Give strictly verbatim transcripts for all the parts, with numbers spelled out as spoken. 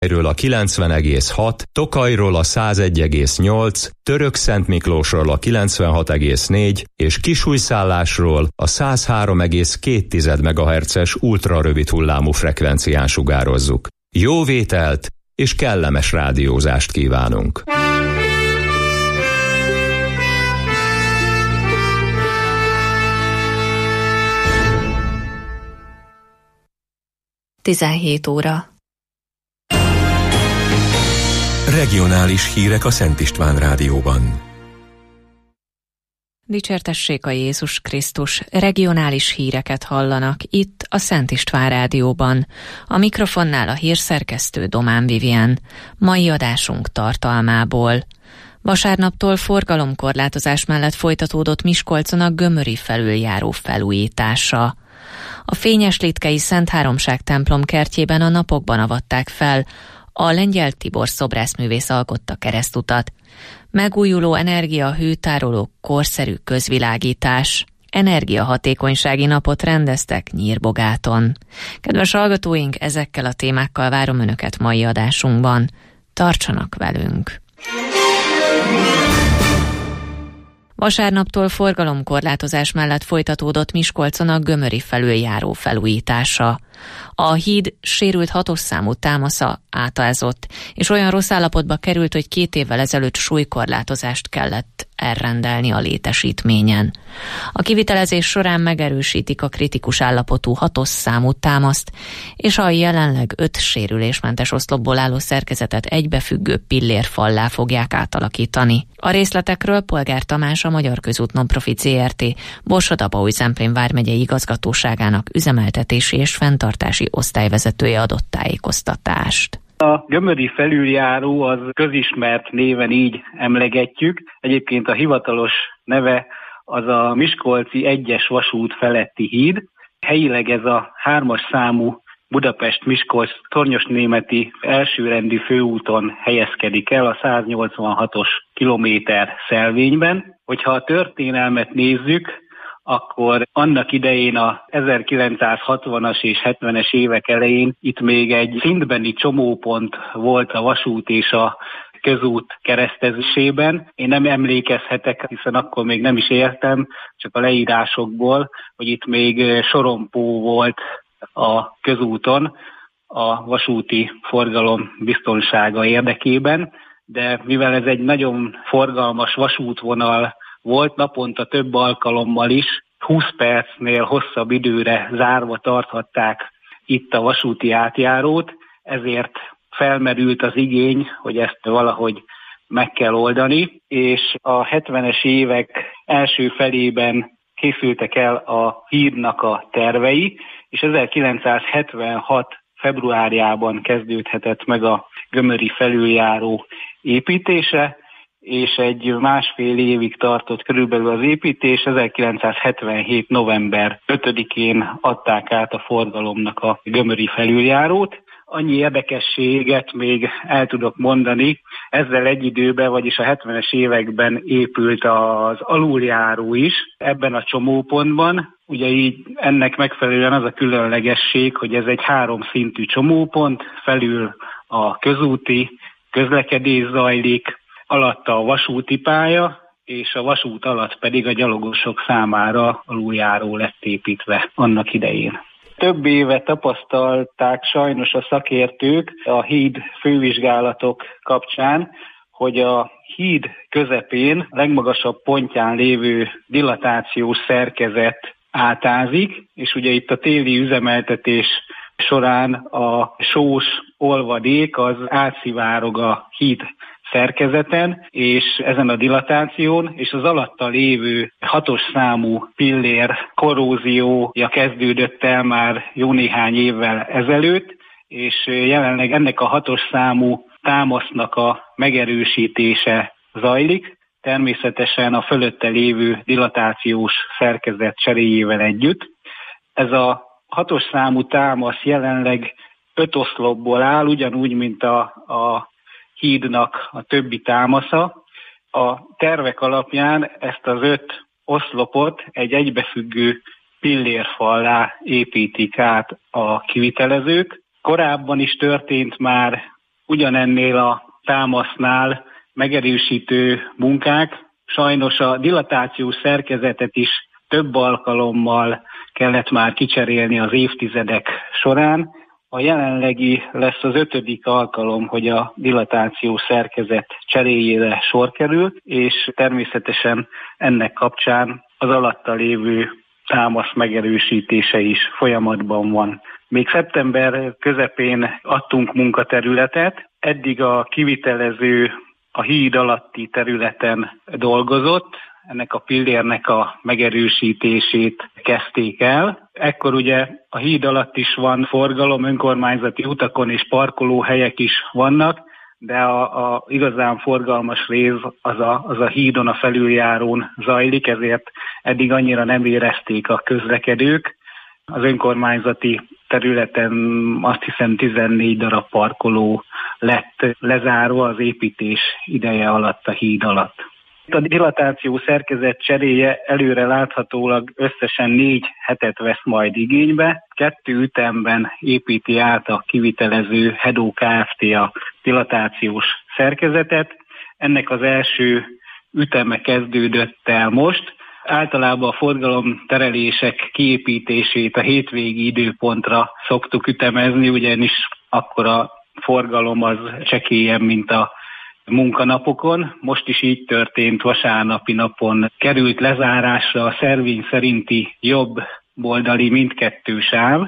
ről a kilencven egész hat, Tokajról a száz egy egész nyolc, Törökszentmiklósról a kilencvenhat egész négy és Kisújszállásról a száz három egész két megahertzes ultrarövid hullámú frekvencián sugározzuk. Jó vételt és kellemes rádiózást kívánunk! tizenhét óra. Regionális hírek a Szent István Rádióban. Dicsértessék a Jézus Krisztus, regionális híreket hallanak itt a Szent István Rádióban. A mikrofonnál a hírszerkesztő Domán Vivien. Mai adásunk tartalmából. Vasárnaptól forgalomkorlátozás mellett folytatódott Miskolcon a Gömöri felüljáró felújítása. A Fényes-Litkei Szent Háromság templom kertjében a napokban avatták fel a Lengyel Tibor szobrászművész alkotta keresztutat. Megújuló energiahőtárolók, korszerű közvilágítás. Energiahatékonysági napot rendeztek Nyírbogáton. Kedves hallgatóink, ezekkel a témákkal várom Önöket mai adásunkban. Tartsanak velünk! Vasárnaptól forgalomkorlátozás mellett folytatódott Miskolcon a Gömöri felüljáró felújítása. A híd sérült hatos számú támasza átázott, és olyan rossz állapotba került, hogy két évvel ezelőtt súlykorlátozást kellett elrendelni a létesítményen. A kivitelezés során megerősítik a kritikus állapotú hatos számú támaszt, és a jelenleg öt sérülésmentes oszlopból álló szerkezetet egybefüggő pillérfallá fogják átalakítani. A részletekről Polgár Tamás, a Magyar Közút Nonprofit Zrt. Borsod-Abaúj-Zemplén vármegyei igazgatóságának üzemeltetési és fenntartási osztályvezetője adott tájékoztatást. A Gömöri felüljáró az közismert néven így emlegetjük. Egyébként a hivatalos neve az a Miskolci egyes vasút feletti híd. Helyileg ez a hármas számú Budapest-Miskolc tornyosnémeti elsőrendű főúton helyezkedik el a száznyolcvanhatos kilométer szelvényben. Hogyha a történelmet nézzük, akkor annak idején a ezerkilencszázhatvanas és hetvenes évek elején itt még egy szintbeni csomópont volt a vasút és a közút keresztezésében. Én nem emlékezhetek, hiszen akkor még nem is éltem, csak a leírásokból, hogy itt még sorompó volt a közúton a vasúti forgalom biztonsága érdekében, de mivel ez egy nagyon forgalmas vasútvonal volt, naponta több alkalommal is, húsz percnél hosszabb időre zárva tarthatták itt a vasúti átjárót, ezért felmerült az igény, hogy ezt valahogy meg kell oldani, és a hetvenes évek első felében készültek el a hídnak a tervei, és ezerkilencszázhetvenhat februárjában kezdődhetett meg a Gömöri felüljáró építése, és egy másfél évig tartott körülbelül az építés, ezerkilencszázhetvenhét november ötödikén adták át a forgalomnak a Gömöri felüljárót. Annyi érdekességet még el tudok mondani, ezzel egy időben, vagyis a hetvenes években épült az aluljáró is ebben a csomópontban. Ugye így ennek megfelelően az a különlegesség, hogy ez egy háromszintű csomópont, felül a közúti közlekedés zajlik, alatta a vasúti pálya, és a vasút alatt pedig a gyalogosok számára aluljáró lett építve annak idején. Több éve tapasztalták sajnos a szakértők a híd fővizsgálatok kapcsán, hogy a híd közepén, legmagasabb pontján lévő dilatációs szerkezet átázik, és ugye itt a téli üzemeltetés során a sós olvadék az átszivárog a híd szerkezeten, és ezen a dilatáción, és az alatta lévő hatos számú pillér korróziója kezdődött el már jó néhány évvel ezelőtt, és jelenleg ennek a hatos számú támasznak a megerősítése zajlik, természetesen a fölötte lévő dilatációs szerkezet cseréjével együtt. Ez a hatos számú támasz jelenleg öt oszlopból áll, ugyanúgy, mint a, a hídnak a többi támasza. A tervek alapján ezt az öt oszlopot egy egybefüggő pillérfallá építik át a kivitelezők. Korábban is történt már ugyanennél a támasznál megerősítő munkák. Sajnos a dilatációs szerkezetet is több alkalommal kellett már kicserélni az évtizedek során. A jelenlegi lesz az ötödik alkalom, hogy a dilatációs szerkezet cseréjére sor került, és természetesen ennek kapcsán az alatta lévő támasz megerősítése is folyamatban van. Még szeptember közepén adtunk munkaterületet, eddig a kivitelező a híd alatti területen dolgozott, ennek a pillérnek a megerősítését kezdték el. Ekkor ugye a híd alatt is van forgalom, önkormányzati utakon és parkolóhelyek is vannak, de a, a igazán forgalmas rész az a, az a hídon, a felüljárón zajlik, ezért eddig annyira nem érezték a közlekedők. Az önkormányzati területen azt hiszem tizennégy darab parkoló lett lezárva az építés ideje alatt a híd alatt. A dilatáció szerkezet cseréje előre láthatólag összesen négy hetet vesz majd igénybe. Kettő ütemben építi át a kivitelező Hedó Kft. A dilatációs szerkezetet. Ennek az első üteme kezdődött el most. Általában a forgalomterelések kiépítését a hétvégi időpontra szoktuk ütemezni, ugyanis akkor a forgalom az csekélyebb, mint a munkanapokon. Most is így történt, vasárnapi napon került lezárásra a szervény szerinti jobb oldali mindkettő sáv.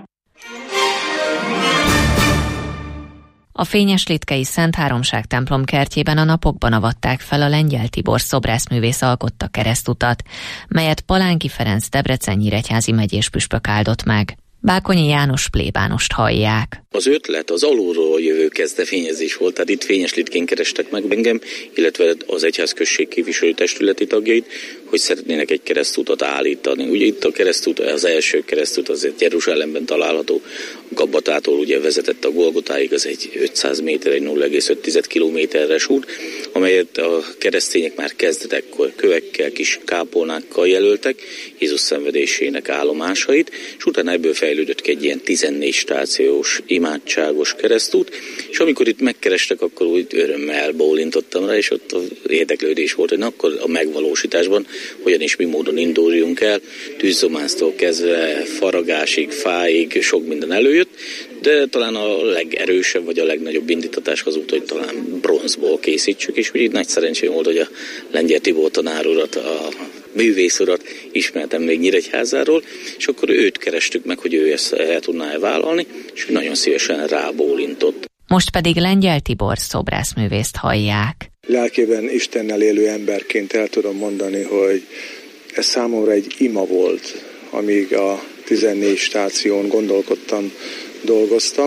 A Fényeslitkei Szent Háromság templom kertjében a napokban avatták fel a Lengyel Tibor szobrászművész alkotta keresztutat, melyet Palánki Ferenc Debrecen nyíregyházi megyés püspök áldott meg. Bákonyi János plébánost hallják. Az ötlet az alulról jövő kezdeményezés volt, tehát itt Fényeslitkén kerestek meg engem, illetve az egyházközség képviselőtestületi tagjait, hogy szeretnének egy keresztutat állítani. Ugye itt a keresztút, az első keresztút azért Jeruzsálemben található, Gabbatától ugye vezetett a Golgotáig, az egy ötszáz méter, egy nulla egész öt kilométeres út, amelyet a keresztények már kezdetekkor kövekkel, kis kápolnákkal jelöltek, Jézus szenvedésének állomásait, és utána ebből fejlődött ki egy ilyen tizennégy stációs imádságos keresztút, és amikor itt megkerestek, akkor úgy örömmel bólintottam rá, és ott az érdeklődés volt, hogy na, akkor a megvalósításban hogyan és mi módon induljunk el, tűzzománztól kezdve faragásig, fáig, sok minden előjött, de talán a legerősebb vagy a legnagyobb indítatás az út, hogy talán bronzból készítsük, és úgy nagy szerencsém volt, hogy a Lengyel Tibor tanár urat, a művész urat ismertem még Nyíregyházáról, és akkor őt kerestük meg, hogy ő ezt el tudná vállalni, és nagyon szívesen rábólintott. Most pedig Lengyel Tibor szobrászművészt hallják. Lelkében Istennel élő emberként el tudom mondani, hogy ez számomra egy ima volt, amíg a tizennégy stáción gondolkodtam, dolgoztam.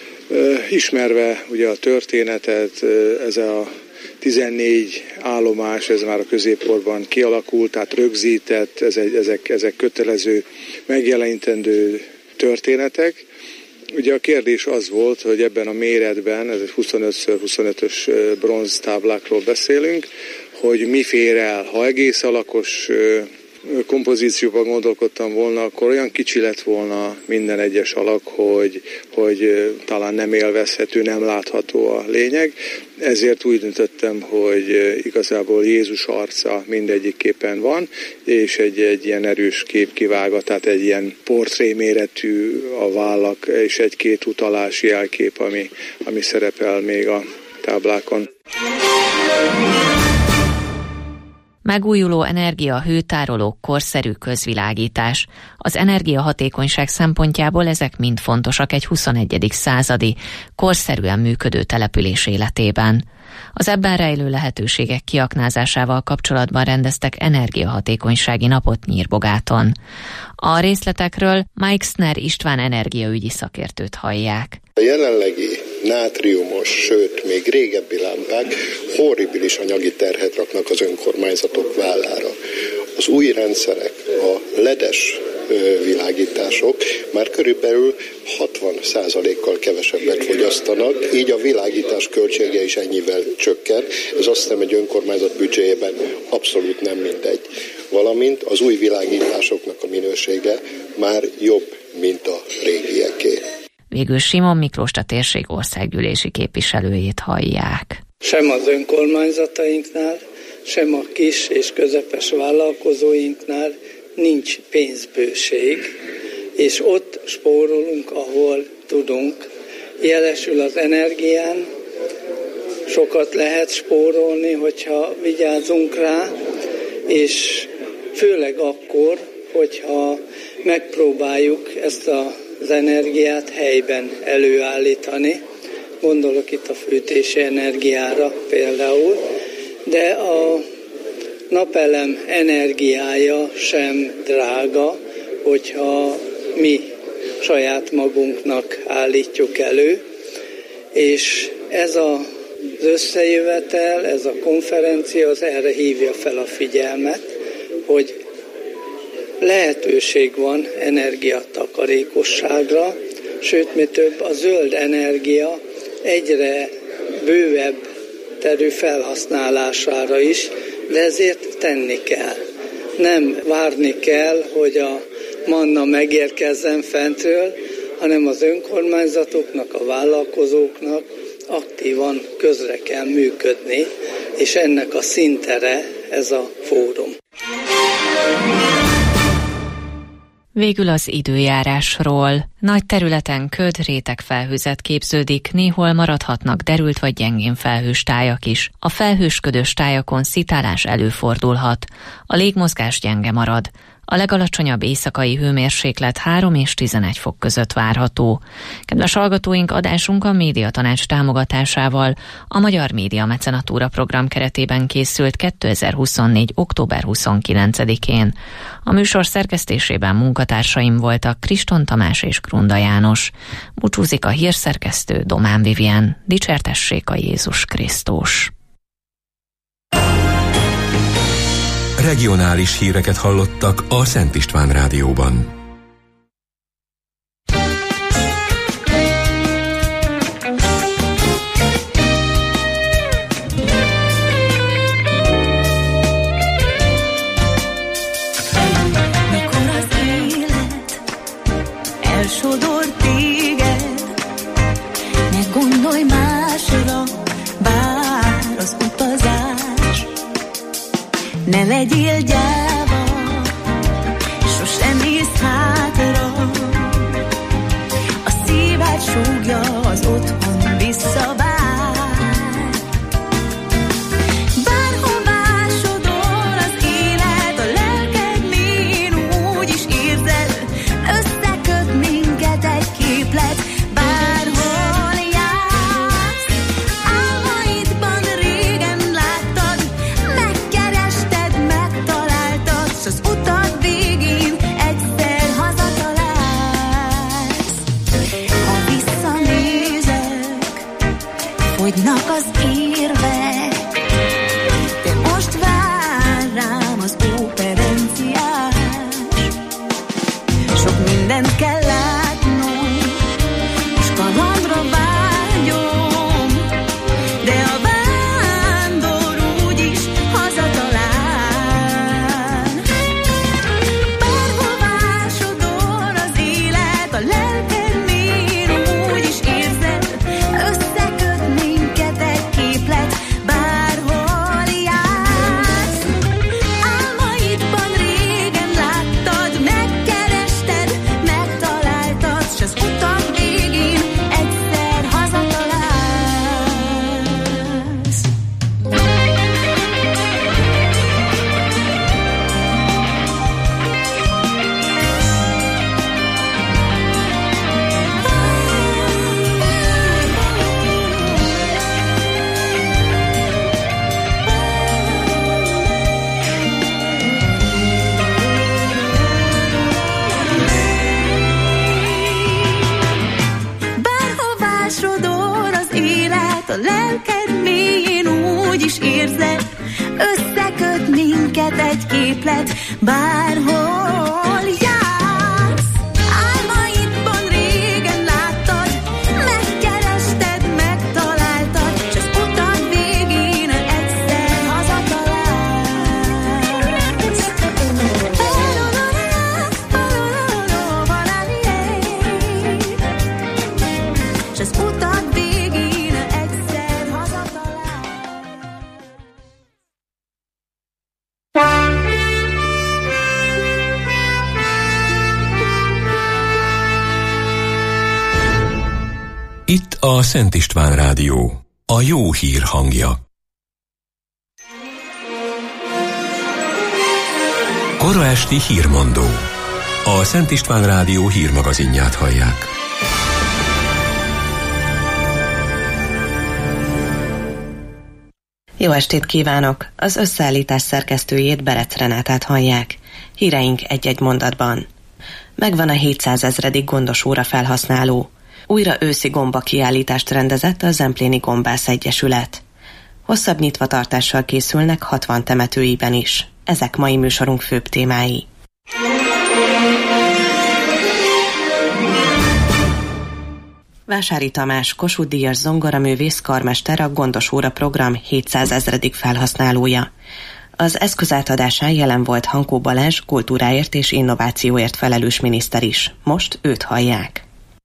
Ismerve ugye a történetet, ez a tizennégy állomás, ez már a középkorban kialakult, tehát rögzített, ez egy, ezek, ezek kötelező, megjelenítendő történetek. Ugye a kérdés az volt, hogy ebben a méretben, ez egy huszonöt szor huszonötös bronztáblákról beszélünk, hogy mi fér el. Ha egész alakos kompozícióban gondolkodtam volna, akkor olyan kicsi lett volna minden egyes alak, hogy, hogy talán nem élvezhető, nem látható a lényeg. Ezért úgy döntöttem, hogy igazából Jézus arca mindegyikképpen van, és egy, egy ilyen erős kép kivága, tehát egy ilyen portréméretű a vállak, és egy-két utalási jelkép, ami, ami szerepel még a táblákon. Megújuló energia, hőtárolók, korszerű közvilágítás. Az energiahatékonyság szempontjából ezek mind fontosak egy huszonegyedik századi, korszerűen működő település életében. Az ebben rejlő lehetőségek kiaknázásával kapcsolatban rendeztek energiahatékonysági napot Nyírbogáton. A részletekről Mike Sner István energiaügyi szakértőt hallják. A jelenlegi nátriumos, sőt még régebbi lámpák horribilis anyagi terhet raknak az önkormányzatok vállára. Az új rendszerek, a ledes világítások már körülbelül hatvan százalékkal kevesebbet fogyasztanak, így a világítás költsége is ennyivel csökken. Ez azt hiszem egy önkormányzat büdzséjében abszolút nem mindegy. Valamint az új világításoknak a minősége már jobb, mint a régieké. Végül Simon Miklóst, a térség országgyűlési képviselőjét hallják. Sem az önkormányzatainknál, sem a kis és közepes vállalkozóinknál nincs pénzbőség, és ott spórolunk, ahol tudunk. Jelesül az energián, sokat lehet spórolni, hogyha vigyázunk rá, és főleg akkor, hogyha megpróbáljuk ezt az energiát helyben előállítani. Gondolok itt a fűtési energiára például, de a napelem energiája sem drága, hogyha mi saját magunknak állítjuk elő, és ez az összejövetel, ez a konferencia az erre hívja fel a figyelmet, hogy lehetőség van energiatakarékosságra, sőt, mi több, a zöld energia egyre bővebb terű felhasználására is, de ezért tenni kell. Nem várni kell, hogy a manna megérkezzen fentről, hanem az önkormányzatoknak, a vállalkozóknak aktívan közre kell működni, és ennek a színtere ez a fórum. Végül az időjárásról. Nagy területen köd, rétegfelhőzet képződik, néhol maradhatnak derült vagy gyengén felhős tájak is. A felhős ködös tájakon szitálás előfordulhat. A légmozgás gyenge marad. A legalacsonyabb éjszakai hőmérséklet három és tizenegy fok között várható. Kedves hallgatóink, adásunk a Médiatanács támogatásával a Magyar Média Mecenatúra program keretében készült kétezer-huszonnégy. október huszonkilencedikén. A műsor szerkesztésében munkatársaim voltak Kriston Tamás és Grunda János. Búcsúzik a hírszerkesztő Domán Vivien. Dicsértessék a Jézus Krisztus! Regionális híreket hallottak a Szent István Rádióban. Mikor az élet elsodor téged, ne gondolj másra, bár az utazás. Ne legyél gyáva, sosem nézz hátra. A szíved súgja az otthon visszavár. Bárhová sodor az élet, a lelked mélyén úgy is érzed, összeköt minket egy képlet. Bárhol jársz, álmaidban régen láttad, megkerested, megtaláltad, s az utad végén egyszer hazatalálsz. Ha visszanézek, fogynak az érvek, de most vár rám az operenciás. Sok mindent kell látnom, és kalandra vágyom, de a vándor úgyis hazatalál. Bárhová sodor az élet, a lelked mélyén úgy is érzed, összeköt minket egy képlet. Bárhol jársz, álmaidban régen láttad, megkerested, megtaláltad, s az utak végén egyszer hazatalálsz. Bárhová sodor az élet, a lelked mélyén úgy is érzed, összeköt minket egy képlet. Bárhol jársz, álmaidban régen láttad, megkerested, megtaláltad, s az utad végén egyszer hazatalálsz. Itt a Szent István Rádió, a jó hír hangja. Kora esti hírmondó. A Szent István Rádió hírmagazinját hallják. Jó estét kívánok! Az összeállítás szerkesztőjét, Berec Renátát hallják. Híreink egy-egy mondatban. Megvan a hétszázezredik gondos óra felhasználó. Újra őszi gomba kiállítást rendezett a Zempléni Gombász Egyesület. Hosszabb nyitvatartással készülnek hatvan temetőiben is. Ezek mai műsorunk főbb témái. Vásári Tamás, Kossuth-díjas zongoraművész karmester, a Gondos Óra program hétszázezredik felhasználója. Az eszközátadásán jelen volt Hankó Balázs, kultúráért és innovációért felelős miniszter is. Most őt hallják.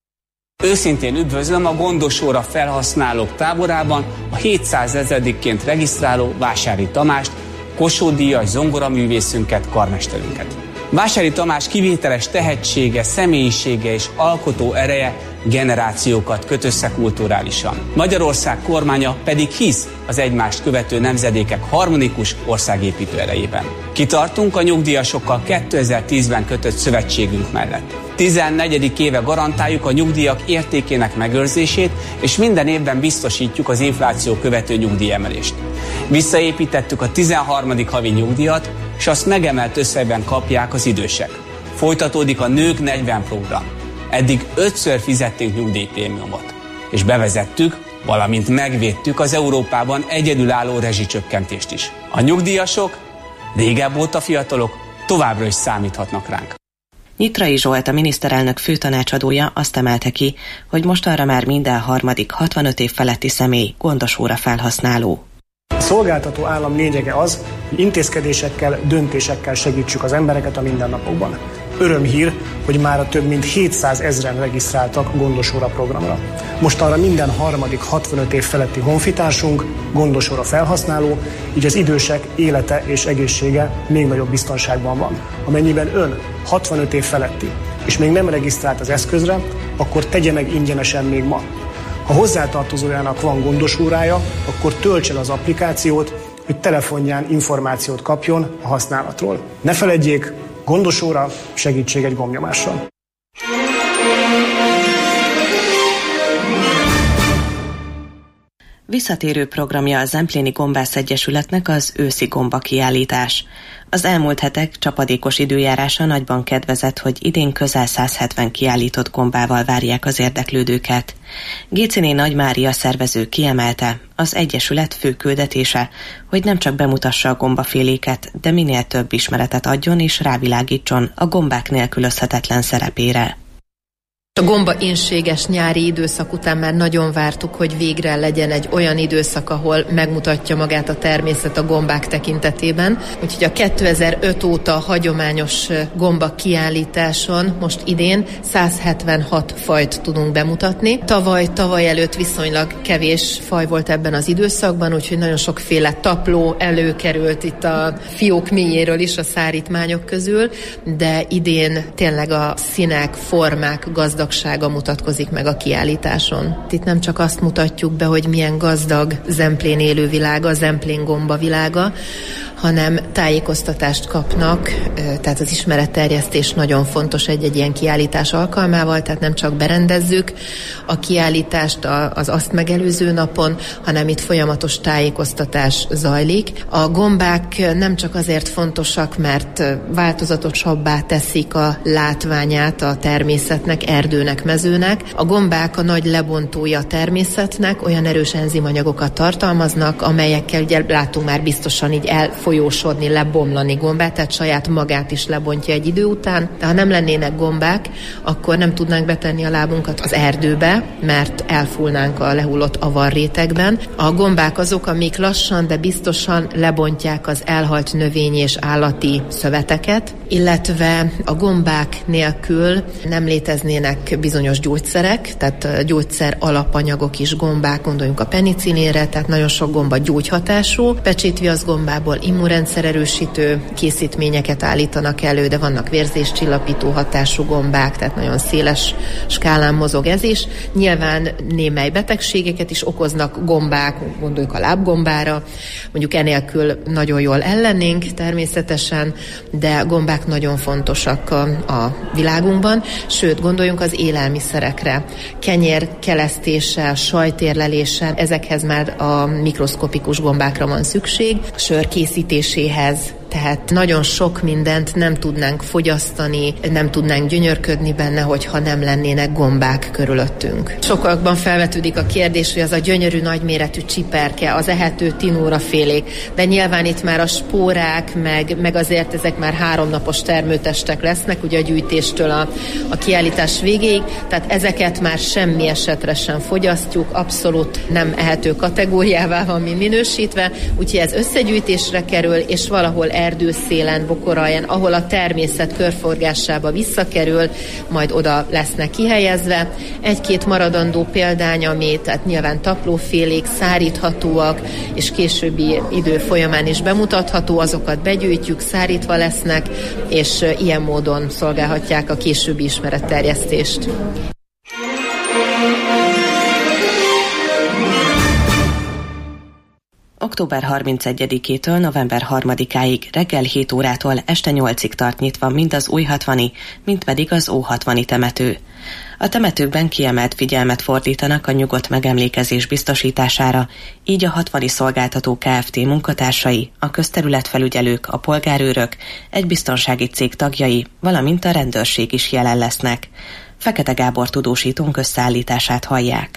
Őszintén üdvözlöm a Gondos Óra felhasználók táborában a hétszázezredikként regisztráló Vásári Tamást, Kossuth-díjas zongoraművészünket, karmesterünket. Vásári Tamás kivételes tehetsége, személyisége és alkotó ereje generációkat köt össze kulturálisan. Magyarország kormánya pedig hisz az egymást követő nemzedékek harmonikus országépítő erejében. Kitartunk a nyugdíjasokkal kétezer-tízben kötött szövetségünk mellett. tizennegyedik éve garantáljuk a nyugdíjak értékének megőrzését, és minden évben biztosítjuk az infláció követő nyugdíjemelést. Visszaépítettük a tizenharmadik havi nyugdíjat, és azt megemelt összegben kapják az idősek. Folytatódik a Nők negyven program. Eddig ötször fizettünk nyugdíjprémiumot, és bevezettük, valamint megvédtük az Európában egyedülálló rezsicsökkentést is. A nyugdíjasok, régebb óta fiatalok, továbbra is számíthatnak ránk. Nyitrai Zsolt, a miniszterelnök főtanácsadója azt emelte ki, hogy mostanra már minden harmadik hatvanöt év feletti személy gondos óra felhasználó. A szolgáltató állam lényege az, hogy intézkedésekkel, döntésekkel segítsük az embereket a mindennapokban. Örömhír, hogy már több mint hétszázezren regisztráltak Gondos Óra programra. Mostanra minden harmadik hatvanöt év feletti honfitársunk Gondos Óra felhasználó, így az idősek élete és egészsége még nagyobb biztonságban van. Amennyiben ön hatvanöt év feletti, és még nem regisztrált az eszközre, akkor tegye meg ingyenesen még ma. Ha hozzátartozójának van gondos órája, akkor töltse el az applikációt, hogy telefonján információt kapjon a használatról. Ne feledjék, gondos óra, segítség egy gombnyomással. Visszatérő programja a Zempléni Gombász Egyesületnek az őszi gomba kiállítás. Az elmúlt hetek csapadékos időjárása nagyban kedvezett, hogy idén közel száz hetven kiállított gombával várják az érdeklődőket. Géciné Nagy Mária szervező kiemelte, az Egyesület fő küldetése, hogy nem csak bemutassa a gombaféléket, de minél több ismeretet adjon és rávilágítson a gombák nélkülözhetetlen szerepére. A gomba énséges nyári időszak után már nagyon vártuk, hogy végre legyen egy olyan időszak, ahol megmutatja magát a természet a gombák tekintetében. Úgyhogy a kétezer-öt óta hagyományos gomba kiállításon most idén száz hetvenhat fajt tudunk bemutatni. Tavaly, tavaly előtt viszonylag kevés faj volt ebben az időszakban, úgyhogy nagyon sokféle tapló előkerült itt a fiók mélyéről is a szárítmányok közül, de idén tényleg a színek, formák, gazdag gazdagsága mutatkozik meg a kiállításon. Itt nem csak azt mutatjuk be, hogy milyen gazdag Zemplén élővilága, Zemplén gomba világa, hanem tájékoztatást kapnak, tehát az ismeretterjesztés nagyon fontos egy-egy ilyen kiállítás alkalmával, tehát nem csak berendezzük a kiállítást az azt megelőző napon, hanem itt folyamatos tájékoztatás zajlik. A gombák nem csak azért fontosabbak, mert változatosabbá teszik a látványát a természetnek, erdőnek, mezőnek. A gombák a nagy lebontója a természetnek, olyan erős enzimanyagokat tartalmaznak, amelyekkel ugye látunk már biztosan így elfolyósodni, lebomlani gombát, tehát saját magát is lebontja egy idő után. De ha nem lennének gombák, akkor nem tudnánk betenni a lábunkat az erdőbe, mert elfúlnánk a lehullott avarrétegben. A gombák azok, amik lassan, de biztosan lebontják az elhalt növényi és állati szöveteket, illetve a gombák nélkül nem léteznének bizonyos gyógyszerek, tehát gyógyszer alapanyagok is gombák, gondoljunk a penicillinre, tehát nagyon sok gomba gyógyhatású, pecsétviasz gombából, immun immunrendszer erősítő készítményeket állítanak elő, de vannak vérzéscsillapító hatású gombák, tehát nagyon széles skálán mozog ez is. Nyilván némely betegségeket is okoznak gombák, gondoljuk a lábgombára, mondjuk enélkül nagyon jól ellennénk természetesen, de gombák nagyon fontosak a, a világunkban, sőt, gondoljunk az élelmiszerekre. Kenyér kelesztéssel, sajtérleléssel, ezekhez már a mikroszkopikus gombákra van szükség, sör készítéséhez, tehát nagyon sok mindent nem tudnánk fogyasztani, nem tudnánk gyönyörködni benne, hogyha nem lennének gombák körülöttünk. Sokakban felvetődik a kérdés, hogy az a gyönyörű nagyméretű csiperke, az ehető tinórafélék, de nyilván itt már a spórák, meg, meg azért ezek már háromnapos termőtestek lesznek, ugye a gyűjtéstől a, a kiállítás végéig, tehát ezeket már semmi esetre sem fogyasztjuk, abszolút nem ehető kategóriává van mi minősítve, úgyhogy ez összegyűjtésre kerül, és valahol erdőszélen, bokoralján, ahol a természet körforgásába visszakerül, majd oda lesznek kihelyezve. Egy-két maradandó példány, ami tehát nyilván taplófélék, száríthatóak, és későbbi idő folyamán is bemutatható, azokat begyűjtjük, szárítva lesznek, és ilyen módon szolgálhatják a későbbi ismeretterjesztést. október harmincegyedikétől november harmadikáig reggel hét órától este nyolcig tart nyitva mind az újhatvani, mind pedig az óhatvani temető. A temetőkben kiemelt figyelmet fordítanak a nyugodt megemlékezés biztosítására, így a hatvani szolgáltató Kft. Munkatársai, a közterületfelügyelők, a polgárőrök, egy biztonsági cég tagjai, valamint a rendőrség is jelen lesznek. Fekete Gábor tudósítónk összeállítását hallják.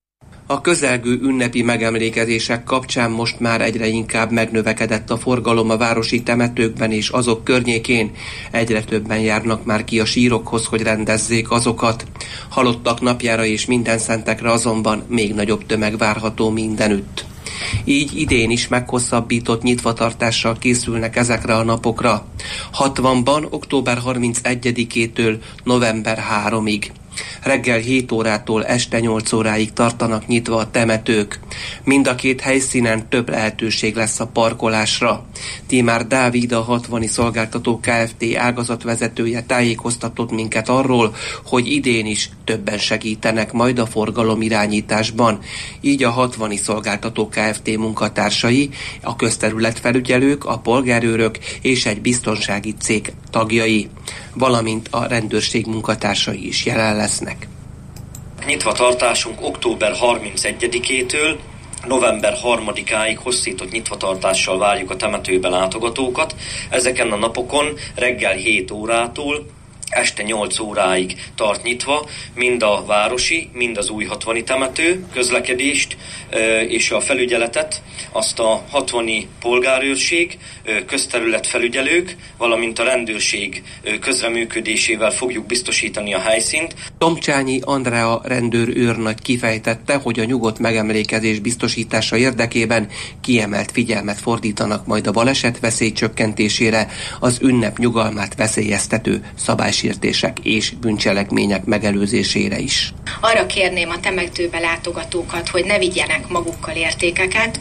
A közelgő ünnepi megemlékezések kapcsán most már egyre inkább megnövekedett a forgalom a városi temetőkben és azok környékén. Egyre többen járnak már ki a sírokhoz, hogy rendezzék azokat. Halottak napjára és mindenszentekre azonban még nagyobb tömeg várható mindenütt. Így idén is meghosszabbított nyitvatartással készülnek ezekre a napokra. hatvanban október harmincegyedikétől november harmadikáig. Reggel hét órától este nyolc óráig tartanak nyitva a temetők. Mind a két helyszínen több lehetőség lesz a parkolásra. Tímár Dávid, a hatvani szolgáltató Kft. Ágazatvezetője tájékoztatott minket arról, hogy idén is többen segítenek majd a forgalom irányításban. Így a hatvani szolgáltató Kft. Munkatársai, a közterületfelügyelők, a polgárőrök és egy biztonsági cég tagjai, valamint a rendőrség munkatársai is jelen lesznek. Nyitvatartásunk október harmincegyedikétől november harmadikáig hosszított nyitvatartással várjuk a temetőbe látogatókat. Ezeken a napokon reggel hét órától este nyolc óráig tart nyitva mind a városi, mind az újhatvani temető közlekedést és a felügyeletet, azt a hatvani polgárőrség, közterületfelügyelők, valamint a rendőrség közreműködésével fogjuk biztosítani a helyszínt. Tomcsányi Andrea rendőrőrnagy kifejtette, hogy a nyugodt megemlékezés biztosítása érdekében kiemelt figyelmet fordítanak majd a balesetveszély csökkentésére, az ünnep nyugalmát veszélyeztető szabálysértések és bűncselekmények megelőzésére is. Arra kérném a temetőbe látogatókat, hogy ne vigyenek magukkal értékeket,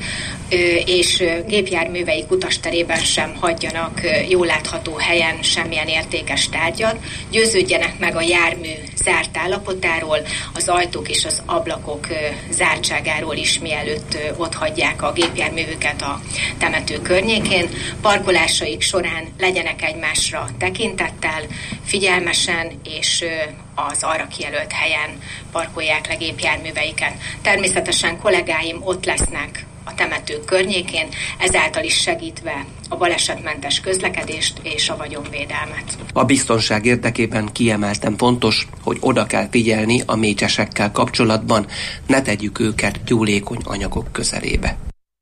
és gépjárműveik utasterében sem hagyjanak jól látható helyen semmilyen értékes tárgyat. Győződjenek meg a jármű zárt állapotáról, az ajtók és az ablakok zártságáról is, mielőtt ott hagyják a gépjárművüket a temető környékén. Parkolásaik során legyenek egymásra tekintettel, figyelmesen és az arra kijelölt helyen parkolják le gépjárműveiket. Természetesen kollégáim ott lesznek a temető környékén, ezáltal is segítve a balesetmentes közlekedést és a vagyonvédelmet. A biztonság érdekében kiemelten fontos, hogy oda kell figyelni a mécsesekkel kapcsolatban, ne tegyük őket gyúlékony anyagok közelébe.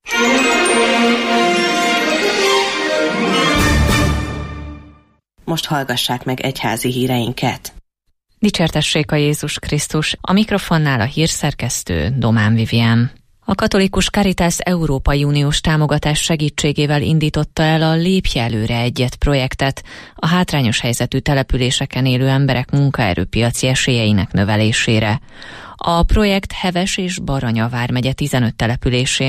Most hallgassák meg egyházi híreinket. Dicsértessék a Jézus Krisztus, a mikrofonnál a hírszerkesztő Domán Vivien. A katolikus Caritas Európai Uniós támogatás segítségével indította el a Lépj előre egyet projektet a hátrányos helyzetű településeken élő emberek munkaerőpiaci esélyeinek növelésére. A projekt Heves és Baranya vármegye tizenöt településén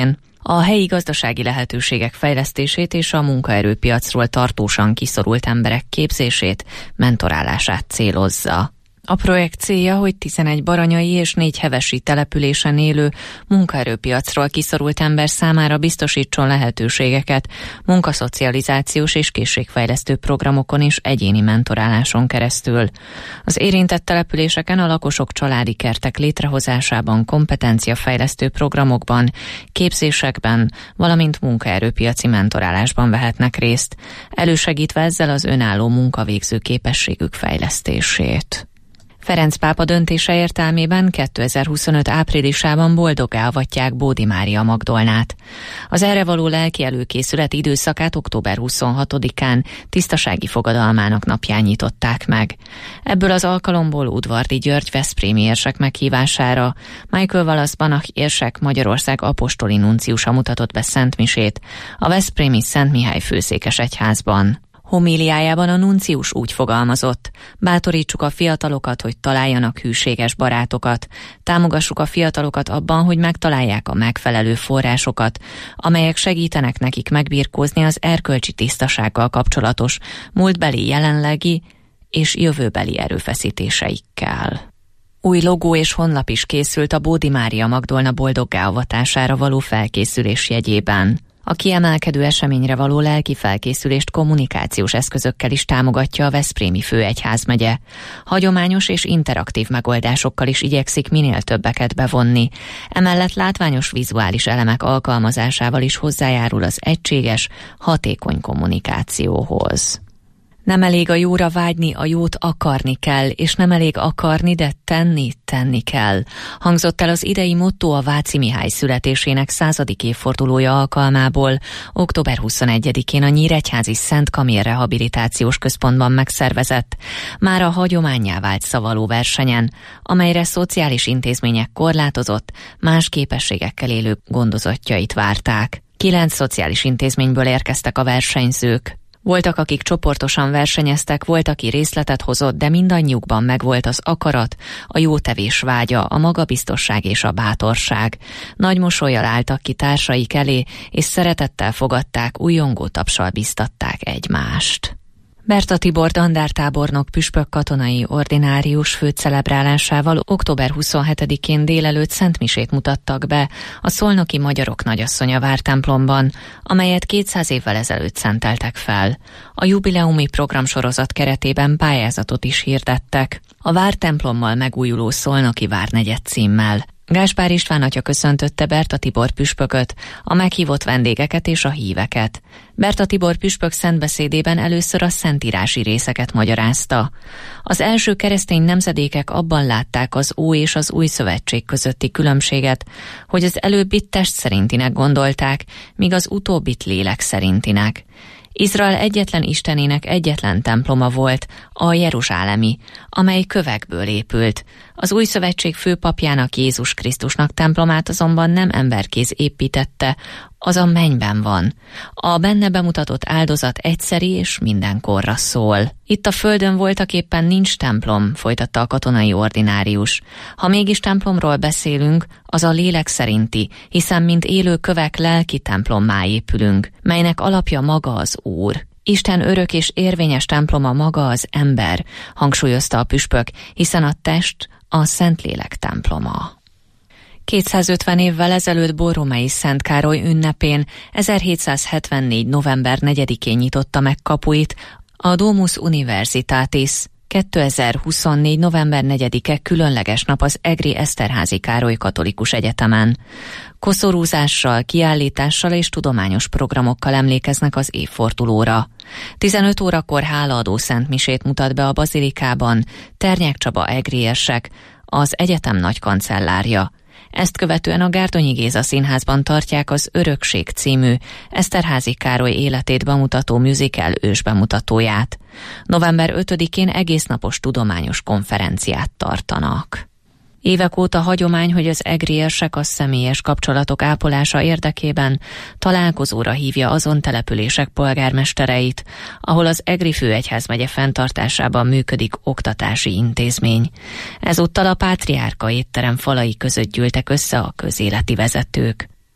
a helyi gazdasági lehetőségek fejlesztését és a munkaerőpiacról tartósan kiszorult emberek képzését, mentorálását célozza. A projekt célja, hogy tizenegy baranyai és négy hevesi településen élő munkaerőpiacról kiszorult ember számára biztosítson lehetőségeket munkaszocializációs és készségfejlesztő programokon és egyéni mentoráláson keresztül. Az érintett településeken a lakosok családi kertek létrehozásában, kompetenciafejlesztő programokban, képzésekben, valamint munkaerőpiaci mentorálásban vehetnek részt, elősegítve ezzel az önálló munkavégző képességük fejlesztését. Ferenc pápa döntése értelmében kétezer-huszonöt áprilisában boldoggá avatják Bódi Mária Magdolnát. Az erre való lelki előkészület időszakát október huszonhatodikán tisztasági fogadalmának napján nyitották meg. Ebből az alkalomból Udvardi György veszprémi érsek meghívására Michael Wallace Banach érsek Magyarország apostoli nunciusa mutatott be szentmisét a veszprémi Szent Mihály főszékes egyházban. Homíliájában a nuncius úgy fogalmazott: bátorítsuk a fiatalokat, hogy találjanak hűséges barátokat, támogassuk a fiatalokat abban, hogy megtalálják a megfelelő forrásokat, amelyek segítenek nekik megbirkózni az erkölcsi tisztasággal kapcsolatos múltbeli, jelenlegi és jövőbeli erőfeszítéseikkel. Új logó és honlap is készült a Bódi Mária Magdolna boldoggá avatására való felkészülés jegyében. A kiemelkedő eseményre való lelki felkészülést kommunikációs eszközökkel is támogatja a veszprémi főegyházmegye. Hagyományos és interaktív megoldásokkal is igyekszik minél többeket bevonni. Emellett látványos vizuális elemek alkalmazásával is hozzájárul az egységes, hatékony kommunikációhoz. Nem elég a jóra vágyni, a jót akarni kell, és nem elég akarni, de tenni, tenni kell. Hangzott el az idei motto a Váci Mihály születésének századik évfordulója alkalmából, október huszonegyedikén a Nyíregyházi Szent Kamér Rehabilitációs Központban megszervezett, már a hagyománnyá vált szavaló versenyen, amelyre szociális intézmények korlátozott, más képességekkel élő gondozottjait várták. Kilenc szociális intézményből érkeztek a versenyzők. Voltak, akik csoportosan versenyeztek, volt, aki részletet hozott, de mindannyiukban megvolt az akarat, a jótevés vágya, a magabiztosság és a bátorság. Nagy mosollyal álltak ki társaik elé, és szeretettel fogadták, újongó tapssal biztatták egymást. Berta Tibor dandártábornok püspök katonai ordinárius főcelebrálásával október huszonhetedikén délelőtt szentmisét mutattak be a szolnoki magyarok nagyasszonya vártemplomban, amelyet kétszáz évvel ezelőtt szenteltek fel. A jubileumi programsorozat keretében pályázatot is hirdettek, a vártemplommal megújuló szolnoki várnegyed címmel. Gáspár István atya köszöntötte Berta Tibor püspököt, a meghívott vendégeket és a híveket. Berta Tibor püspök szentbeszédében először a szentírási részeket magyarázta. Az első keresztény nemzedékek abban látták az Ój és az Új Szövetség közötti különbséget, hogy az előbbit test szerintinek gondolták, míg az utóbbit lélek szerintinek. Izrael egyetlen istenének egyetlen temploma volt, a jeruzsálemi, amely kövekből épült. Az Új Szövetség főpapjának, Jézus Krisztusnak templomát azonban nem emberkéz építette, az a mennyben van. A benne bemutatott áldozat egyszeri és mindenkorra szól. Itt a földön voltaképpen nincs templom, folytatta a katonai ordinárius. Ha mégis templomról beszélünk, az a lélek szerinti, hiszen mint élő kövek lelki templommá épülünk, melynek alapja maga az Úr. Isten örök és érvényes temploma maga az ember, hangsúlyozta a püspök, hiszen a test a Szentlélek temploma. kétszázötven évvel ezelőtt Borromei Szent Károly ünnepén ezerhétszázhetvennégy. november negyedikén nyitotta meg kapuit a Domus Universitatis. kétezer-huszonnégy. november negyedike különleges nap az egri Eszterházy Károly Katolikus Egyetemen. Koszorúzással, kiállítással és tudományos programokkal emlékeznek az évfordulóra. tizenöt órakor hálaadó szentmisét mutat be a bazilikában Ternyák Csaba egri érsek, az egyetem nagykancellárja. Ezt követően a Gárdonyi Géza Színházban tartják az Örökség című Eszterházy Károly életét bemutató musical ősbemutatóját. november ötödikén egésznapos tudományos konferenciát tartanak. Évek óta hagyomány, hogy az egri érsek a személyes kapcsolatok ápolása érdekében találkozóra hívja azon települések polgármestereit, ahol az Egri főegyházmegye fenntartásában működik oktatási intézmény. Ezúttal a Pátriárka étterem falai között gyűltek össze a közéleti vezetők.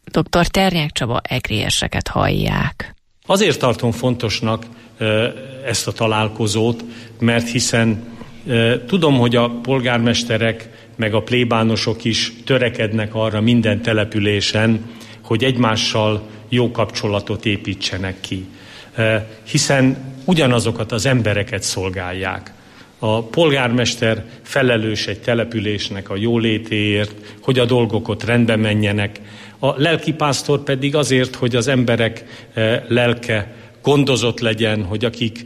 dr. Ternyák Csaba egriérseket hallják. Azért tartom fontosnak ezt a találkozót, mert hiszen tudom, hogy a polgármesterek meg a plébánosok is törekednek arra minden településen, hogy egymással jó kapcsolatot építsenek ki. Hiszen ugyanazokat az embereket szolgálják. A polgármester felelős egy településnek a jólétéért, hogy a dolgok ott rendbe menjenek. A lelkipásztor pedig azért, hogy az emberek lelke gondozott legyen, hogy akik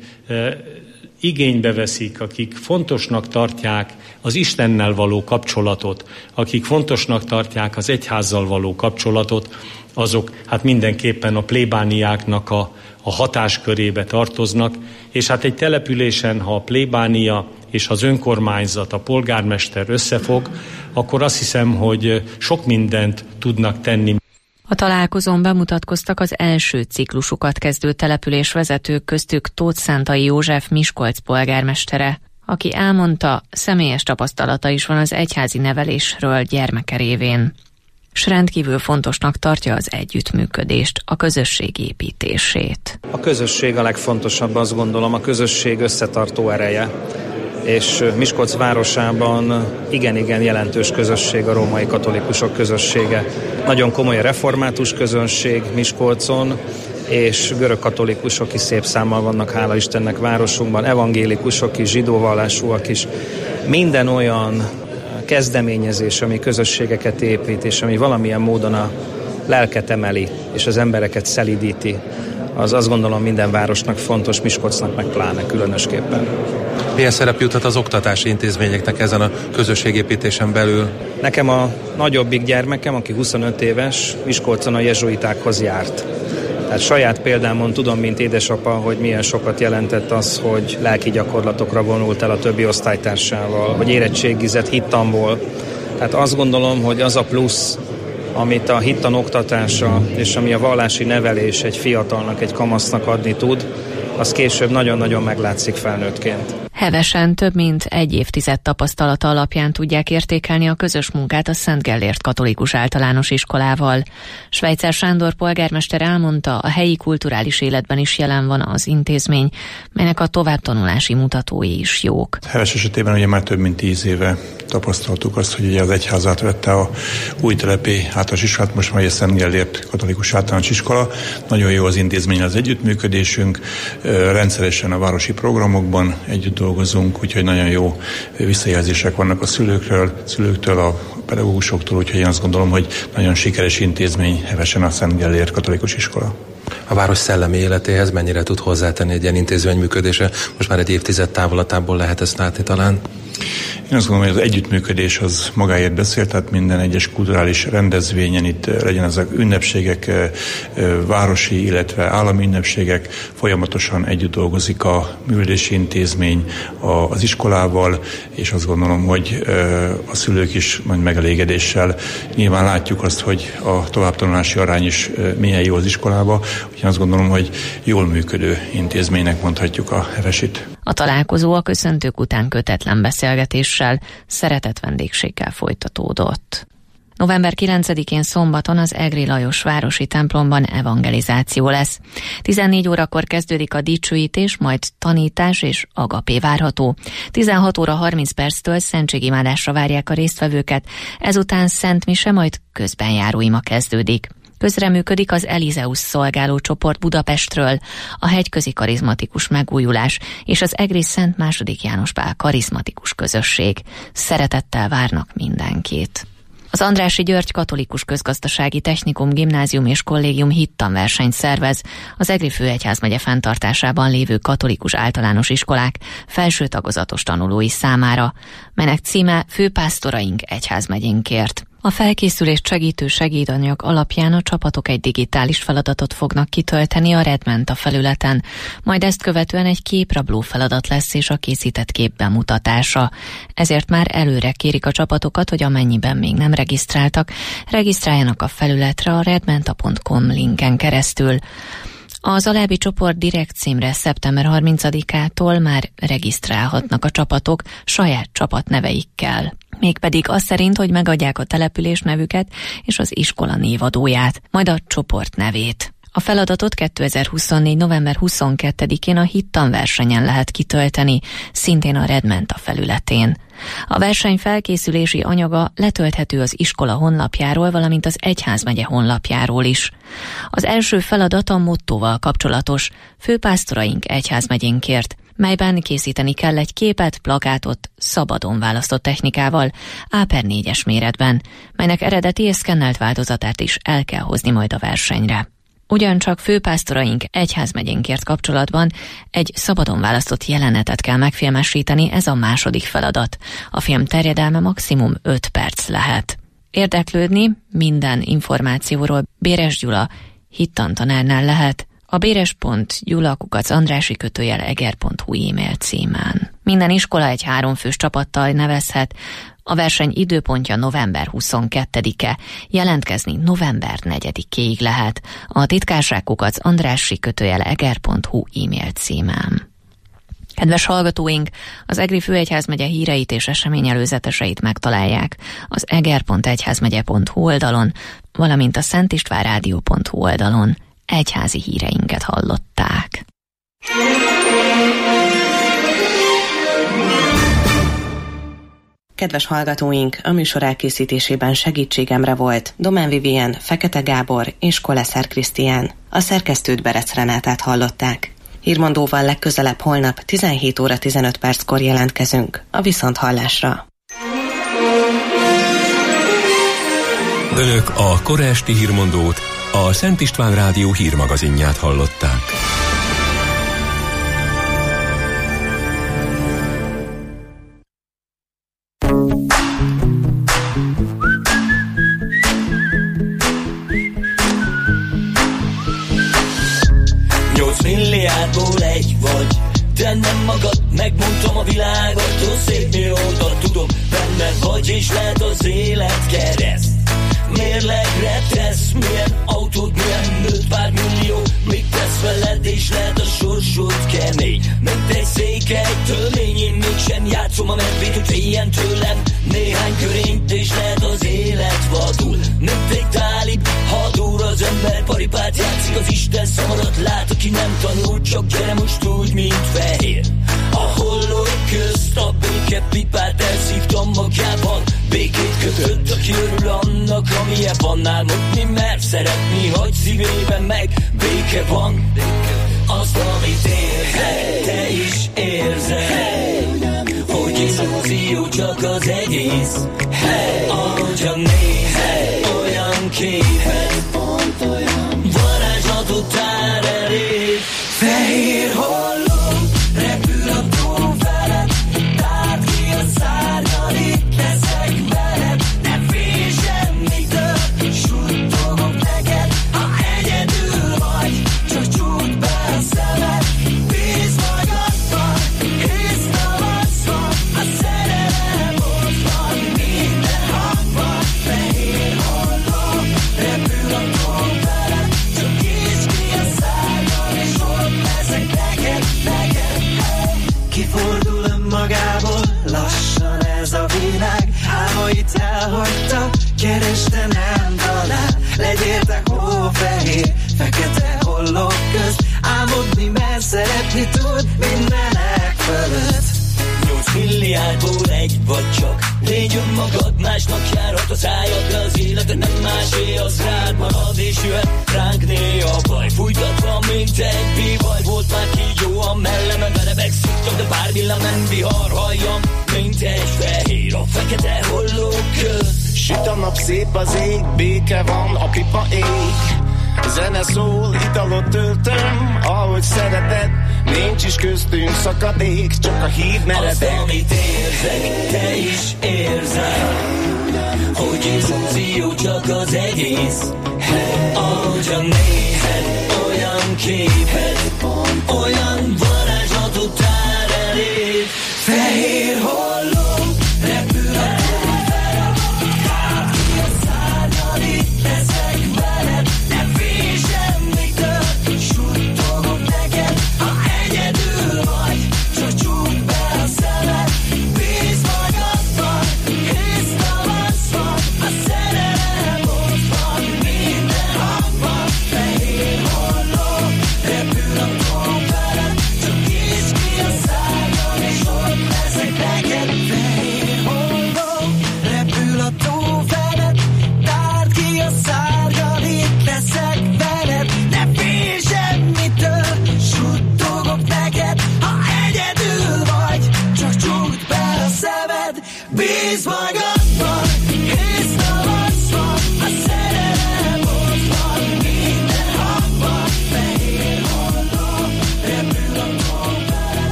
igénybe veszik, akik fontosnak tartják az Istennel való kapcsolatot, akik fontosnak tartják az egyházzal való kapcsolatot, azok hát mindenképpen a plébániáknak a, a hatáskörébe tartoznak, és hát egy településen, ha a plébánia és az önkormányzat, a polgármester összefog, akkor azt hiszem, hogy sok mindent tudnak tenni. A találkozón bemutatkoztak az első ciklusukat kezdő településvezetők, köztük Tóth Szentai József Miskolc polgármestere, aki elmondta, személyes tapasztalata is van az egyházi nevelésről gyermeke révén. S rendkívül fontosnak tartja az együttműködést, a közösség építését. A közösség a legfontosabb, azt gondolom, a közösség összetartó ereje. És Miskolc városában igen-igen jelentős közösség a római katolikusok közössége. Nagyon komoly a református közönség Miskolcon, és görög katolikusok is szép számmal vannak, hála Istennek, városunkban, evangélikusok is, zsidó vallásúak is. Minden olyan kezdeményezés, ami közösségeket épít, és ami valamilyen módon a lelket emeli, és az embereket szelídíti, az azt gondolom minden városnak fontos, Miskolcnak meg pláne különösképpen. Milyen szerep juthat az oktatási intézményeknek ezen a közösségépítésen belül? Nekem a nagyobbik gyermekem, aki huszonöt éves, Miskolcon a jezsuitákhoz járt. Tehát saját példámon tudom, mint édesapa, hogy milyen sokat jelentett az, hogy lelki gyakorlatokra vonult el a többi osztálytársával, hogy érettségizett hittanból. Tehát azt gondolom, hogy az a plusz, amit a hittan oktatása és ami a vallási nevelés egy fiatalnak, egy kamasznak adni tud, az később nagyon-nagyon meglátszik felnőttként. Hevesen több mint egy évtized tapasztalata alapján tudják értékelni a közös munkát a Szent Gellért Katolikus Általános Iskolával. Schweitzer Sándor polgármester elmondta, a helyi kulturális életben is jelen van az intézmény, melynek a továbbtanulási mutatói is jók. Heves esetében ugye már több mint tíz éve tapasztaltuk azt, hogy ugye az egyház átvette a újtelepi általános iskolát, most már a Szent Gellért Katolikus Általános Iskola. Nagyon jó az intézmény, az együttműködésünk, rendszeresen a városi programokban együtt dolgozunk, úgyhogy nagyon jó visszajelzések vannak a szülőkről, szülőktől, a pedagógusoktól, úgyhogy én azt gondolom, hogy nagyon sikeres intézmény hevesen a Szent Gellért Katolikus Iskola. A város szellemi életéhez mennyire tud hozzátenni egy ilyen intézmény működése? Most már egy évtized távolatából lehet ezt látni talán? Én azt gondolom, hogy az együttműködés az magáért beszél, tehát minden egyes kulturális rendezvényen, itt legyen ezek ünnepségek, városi, illetve állami ünnepségek, folyamatosan együtt dolgozik a művelési intézmény az iskolával, és azt gondolom, hogy a szülők is nagy megelégedéssel nyilván látjuk azt, hogy a továbbtanulási arány is milyen jó az iskolába, úgyhogy azt gondolom, hogy jól működő intézménynek mondhatjuk a Hevesit. A találkozó a köszöntők után kötetlen beszélgetéssel, szeretett vendégséggel folytatódott. november kilencedikén szombaton az Egri Lajos városi templomban evangelizáció lesz. tizennégy órakor kezdődik a dicsőítés, majd tanítás és agapé várható. tizenhat óra harminc perctől szentségimádásra várják a résztvevőket, ezután szent mise, majd közbenjáró ima kezdődik. Közreműködik az Elizeus szolgáló csoport Budapestről, a Hegyközi Karizmatikus Megújulás és az Egri Szent második János Pál karizmatikus közösség. Szeretettel várnak mindenkit. Az Andrássy György Katolikus Közgazdasági Technikum Gimnázium és Kollégium hittanversenyt szervez az Egri főegyházmegye fenntartásában lévő katolikus általános iskolák felső tagozatos tanulói számára, melynek címe Főpásztoraink egyházmegyénkért. A felkészülést segítő segédanyag alapján a csapatok egy digitális feladatot fognak kitölteni a Redmenta felületen, majd ezt követően egy képrabló feladat lesz és a készített kép bemutatása. Ezért már előre kérik a csapatokat, hogy amennyiben még nem regisztráltak, regisztráljanak a felületre a redmenta pont com linken keresztül. Az alábbi csoport direkt címre szeptember harmincadikától már regisztrálhatnak a csapatok saját csapatneveikkel. Mégpedig az szerint, hogy megadják a település nevüket és az iskola névadóját, majd a csoport nevét. A feladatot kétezer-huszonnégy. november huszonkettedikén a Hittan versenyen lehet kitölteni, szintén a Redmenta felületén. A verseny felkészülési anyaga letölthető az iskola honlapjáról, valamint az egyházmegye honlapjáról is. Az első feladat a mottóval kapcsolatos, Főpásztoraink egyházmegyénkért, melyben készíteni kell egy képet, plakátot szabadon választott technikával, á per négyes méretben, melynek eredeti és szkennelt változatát is el kell hozni majd a versenyre. Ugyancsak Főpásztoraink egyházmegyénkért kapcsolatban egy szabadon választott jelenetet kell megfilmesíteni, ez a második feladat. A film terjedelme maximum öt perc lehet. Érdeklődni minden információról Béres Gyula Hittan tanárnál lehet a béres pont gyula kukac andrássy kötőjel eger pont hu e-mail címen. Minden iskola egy háromfős csapattal nevezhet. A verseny időpontja november huszonkettedike, jelentkezni november negyedikéig lehet. A titkárság kukac andrássy kötőjel eger pont hu e-mail címen. Kedves hallgatóink, az Egri főegyházmegye híreit és eseményelőzeteseit megtalálják az eger pont egyházmegye pont hu oldalon, valamint a szentistvánrádió pont hu oldalon. Egyházi híreinket hallották. Kedves hallgatóink, a műsor elkészítésében segítségemre volt Domán Vivien, Fekete Gábor és Koleszer Krisztián. A szerkesztőt Berec Renátát hallották. Hírmondóval legközelebb holnap tizenhét óra tizenöt perckor jelentkezünk. A viszonthallásra. Önök a kora esti hírmondót, a Szent István Rádió hírmagazinját hallották. Nyolc milliárdból egy vagy, de nem magad, megmondtam a világot, ó szép mióta tudom, benne vagy, és lehet az élet kereszt. Mérlegre tesz, milyen autód, milyen nőtt pár millió, mit tesz veled, és lehet a sorsod kemény. Mint egy székely tölmény, én mégsem játszom a medvét, hogy ilyen tőlem néhány körényt, és lehet az élet vadul. Mint egy tálib hadúr, az ember paripát játszik, az Isten szamarat lát, aki nem tanul, csak gyere most úgy, mint fehér. A hollók közt a béke pipát elszívtam magjában, békét kötött, aki örül annak, amilyen van, álmodni mer, szeretni, hogy szívében meg béke van. Azt, amit érzek, te is érzed, hogy illúzió csak az egész. Ahogyan nézed, olyan képed, varázslatot tár elég. Fehér holló, repül a tó felett, tárd ki a szárnyal, itt leszek veled. Nem félj semmitől, suttogok neked, ha egyedül vagy, csak csukd be a szemed. Bízz magadban, hisz tavasz van, a szerelem ott van, minden hangban. Fehér holló, repül a tó felett, csak nyisd ki a szárnyal, és ott leszek neked, neked. Kifordul önmagából, lassan ez a világ, álmait elhagyta, kereste nem talál. Legyél te hófehér, fekete hollók közt, álmodni mer, szeretni tud mindenek fölött. Nyolc milliárdból egy vagy csak, légy önmagad, másnak járhat a szájad, de az élet nem másé, az rád marad, és jöhet ránk néha baj. Fújtatva, mint egy bivaj, volt már kígyó a mellemen, verebek szittak, de pár villám nem vihar, halljam, mint egy fehér a fekete hollók közt. Süt a nap, szép az ég, béke van, a pipa ég. Zene szól, italot töltöm, ahogy szereted, nincs is köztünk szakadék, csak a híd meredek. Azt, amit érzek, te is érzed, hogy illúzió csak az egész. Ahogyan nézed, olyan képed, olyan varázslatot tár elég. Fehér holló, repül a tó felett, tárd ki a szárnyal, itt leszek veled. Nem félj semmitől, suttogok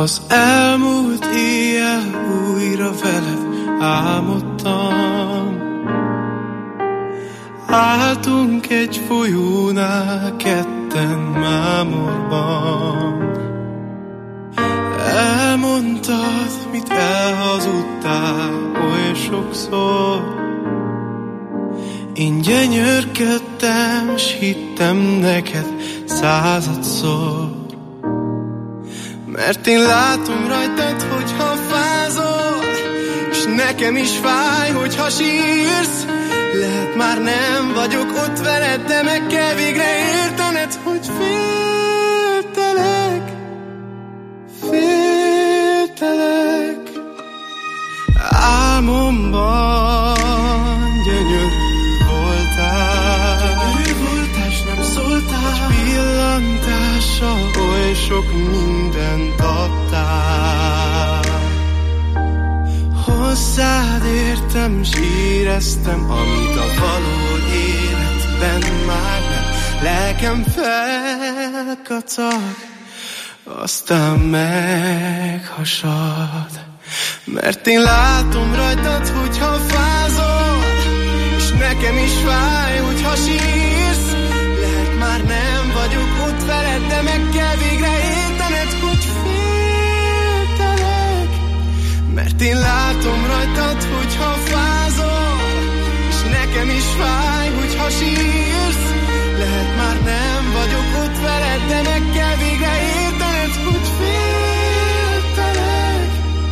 Az elmúlt éjjel újra veled álmodtam. Álltunk egy folyónál ketten mámorban. Elmondtad, mit elhazudtál oly sokszor. Én gyönyörködtem, s hittem neked századszor. Mert én látom rajtad, hogyha fázol, és nekem is fáj, hogyha sírsz. Lehet már nem vagyok ott veled, de meg kell végre értened, hogy féltelek, féltelek. Álmomban gyönyörű voltál, gyönyörű voltál, s nem szóltál. Egy pillantással oly sok mindent adtál. Hozzád értem, s éreztem, amit a való életben már nem. Lelkem felkacag, aztán meghasad. Mert én látom rajtad, hogyha fázol, és nekem is fáj, hogyha sírsz. Lehet már nem vagyok ott veled, de meg kell végre értened, hogy féltelek. Mert én látom rajtad, hogyha fázol, és nekem is fáj, hogyha sírsz. Lehet már nem vagyok ott veled, de meg kell végre értened, hogy féltelek,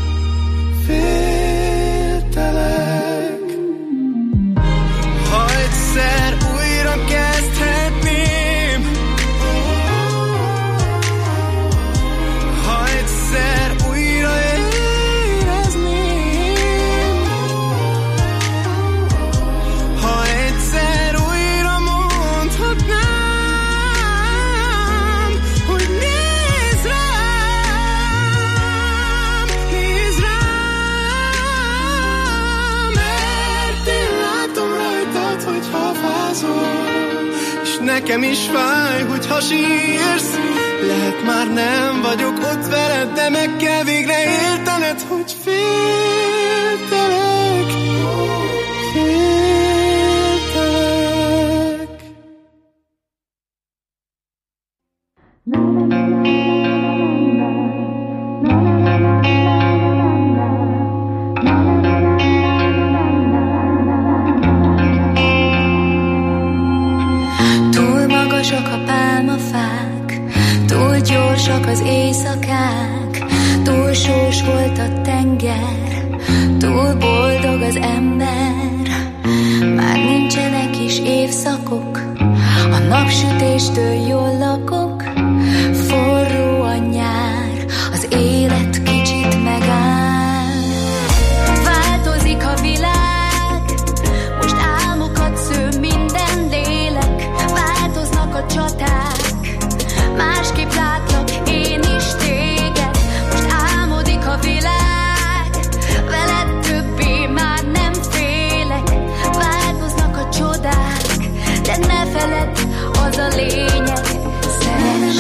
féltelek. Ha egyszer újra kezdhetném, ha egyszer újra érezném, ha egyszer újra mondhatnám, hogy nézd rám, nézd rám. Mert én látom rajtad, hogyha fázol, és nekem is fáj, hogyha sírsz. Lehet már nem vagyok ott veled, de meg kell végre értened, hogy féltelek, féltelek. Túl magasak a pálmafák, túl gyorsak az éjszakák, túl sós volt a tenger, túl boldog az ember. Már nincsenek is évszakok, a napsütéstől jól lakok. Forró a nyár, az élet kicsit megáll. Változik a világ, most álmokat sző minden lélek. Változnak a csaták, másképp látlak én is téged. Most álmodik a világ, veled többé már nem félek. Változnak a csodák, de ne feledd, az a lényeg. Szeress.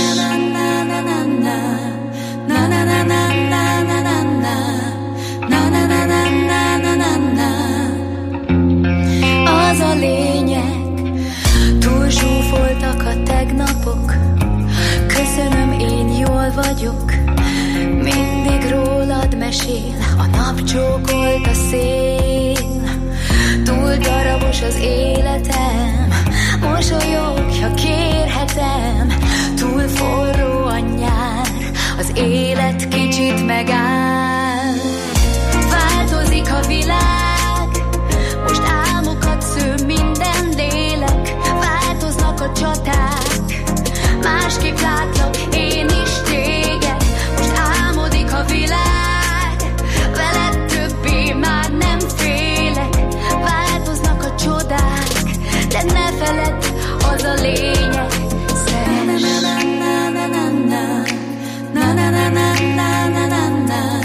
Az a lényeg. Túl zsúfoltak a tegnapok, köszönöm, én jól vagyok. Mindig rólad mesél, a nap csókolt a szél. Túl darabos az életem, mosolyog, ha kérhetem. Túl forró a nyár, az élet kicsit megáll. Változik a világ, most álmokat sző minden lélek. Változnak a csaták, másképp látlak én is téged. Most álmodik a világ, veled többé már nem félek. Változnak a csodák, de ne feledd, az a lényeg. Szeress. Na na na na na na na na na na na na.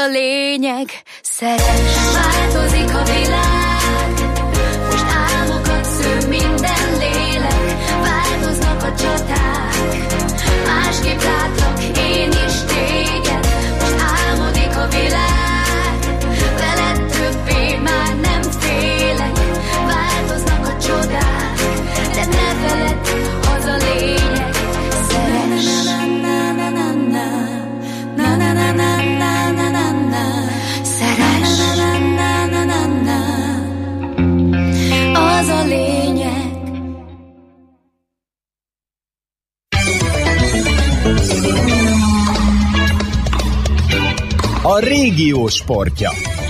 a lényeg, szeress. Változik a világ, most álmokat szül minden lélek, változnak a csaták, másképp látlak én is téged, most álmodik a világ, veled többé már nem félek, változnak a csodák, de ne feledd, az a lényeg, szeress. Az a lényeg. A régió sportja.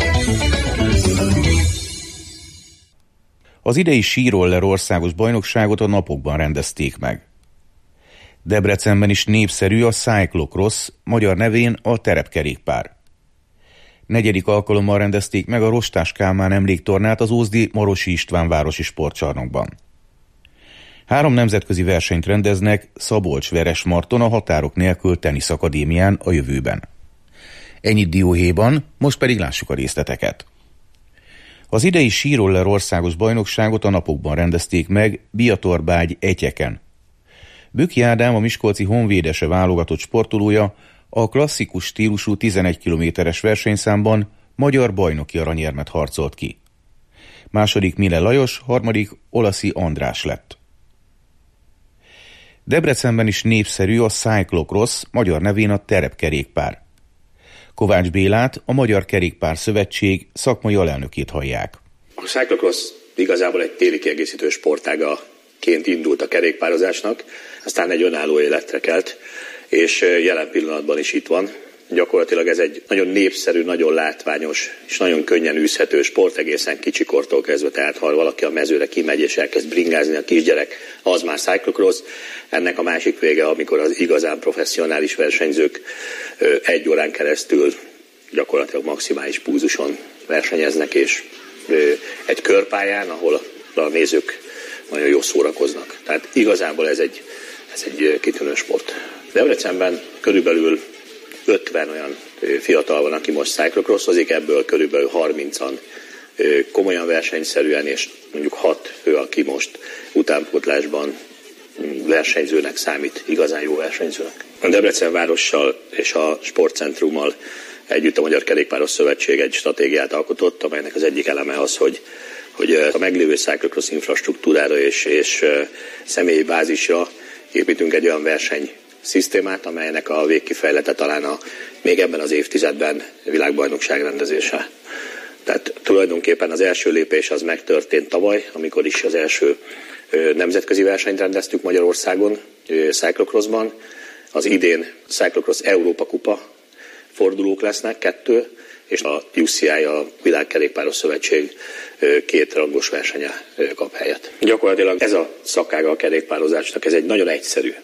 Az idei síroller országos bajnokságot a napokban rendezték meg. Debrecenben is népszerű a cyclocross, magyar nevén a terepkerékpár. Negyedik alkalommal rendezték meg a Rostás Kálmán emléktornát az ózdi Marosi István városi sportcsarnokban. Három nemzetközi versenyt rendeznek Szabolcs-Veresmarton a Határok Nélkül Teniszakadémián a jövőben. Ennyit dióhéjban, most pedig lássuk a részleteket. Az idei síroller országos bajnokságot a napokban rendezték meg Biatorbágy Etyeken. Bükki Ádám, a miskolci honvédese válogatott sportolója a klasszikus stílusú tizenegy kilométeres versenyszámban magyar bajnoki aranyérmet harcolt ki. Második Mile Lajos, harmadik Olaszi András lett. Debrecenben is népszerű a cyclocross, magyar nevén a terepkerékpár. Kovács Bélát, a Magyar Kerékpár Szövetség szakmai alelnökét hallják. A cyclocross igazából egy téli kiegészítő sportágaként indult a kerékpározásnak, aztán egy önálló életre kelt, és jelen pillanatban is itt van. Gyakorlatilag ez egy nagyon népszerű, nagyon látványos és nagyon könnyen űzhető sport egészen kicsikortól kezdve, tehát ha valaki a mezőre kimegy és elkezd bringázni a kisgyerek, az már cyclocross. Ennek a másik vége, amikor az igazán professzionális versenyzők egy órán keresztül gyakorlatilag maximális púzuson versenyeznek, és egy körpályán, ahol a nézők nagyon jól szórakoznak. Tehát igazából ez egy, ez egy kitűnő sport. Debrecenben körülbelül ötven olyan fiatal van, aki most cyclocrossozik, ebből körülbelül harmincan komolyan versenyszerűen, és mondjuk hat fő, aki most utánpótlásban versenyzőnek számít, igazán jó versenyzőnek. A Debrecen várossal és a sportcentrummal együtt a Magyar Kerékpáros Szövetség egy stratégiát alkotott, amelynek az egyik eleme az, hogy, hogy a meglévő cyclocross infrastruktúrára és, és személyi bázisra építünk egy olyan verseny szisztémát, amelynek a végkifejlete talán a, még ebben az évtizedben világbajnokság rendezése. Tehát tulajdonképpen az első lépés az megtörtént tavaly, amikor is az első ö, nemzetközi versenyt rendeztük Magyarországon, ö, cyclocrossban. Az idén Cyclocross Európa Kupa fordulók lesznek, kettő, és a U C I, a Világkerékpáros Szövetség ö, két rangos versenye ö, kap helyet. Gyakorlatilag ez a szakága a kerékpározásnak, ez egy nagyon egyszerű.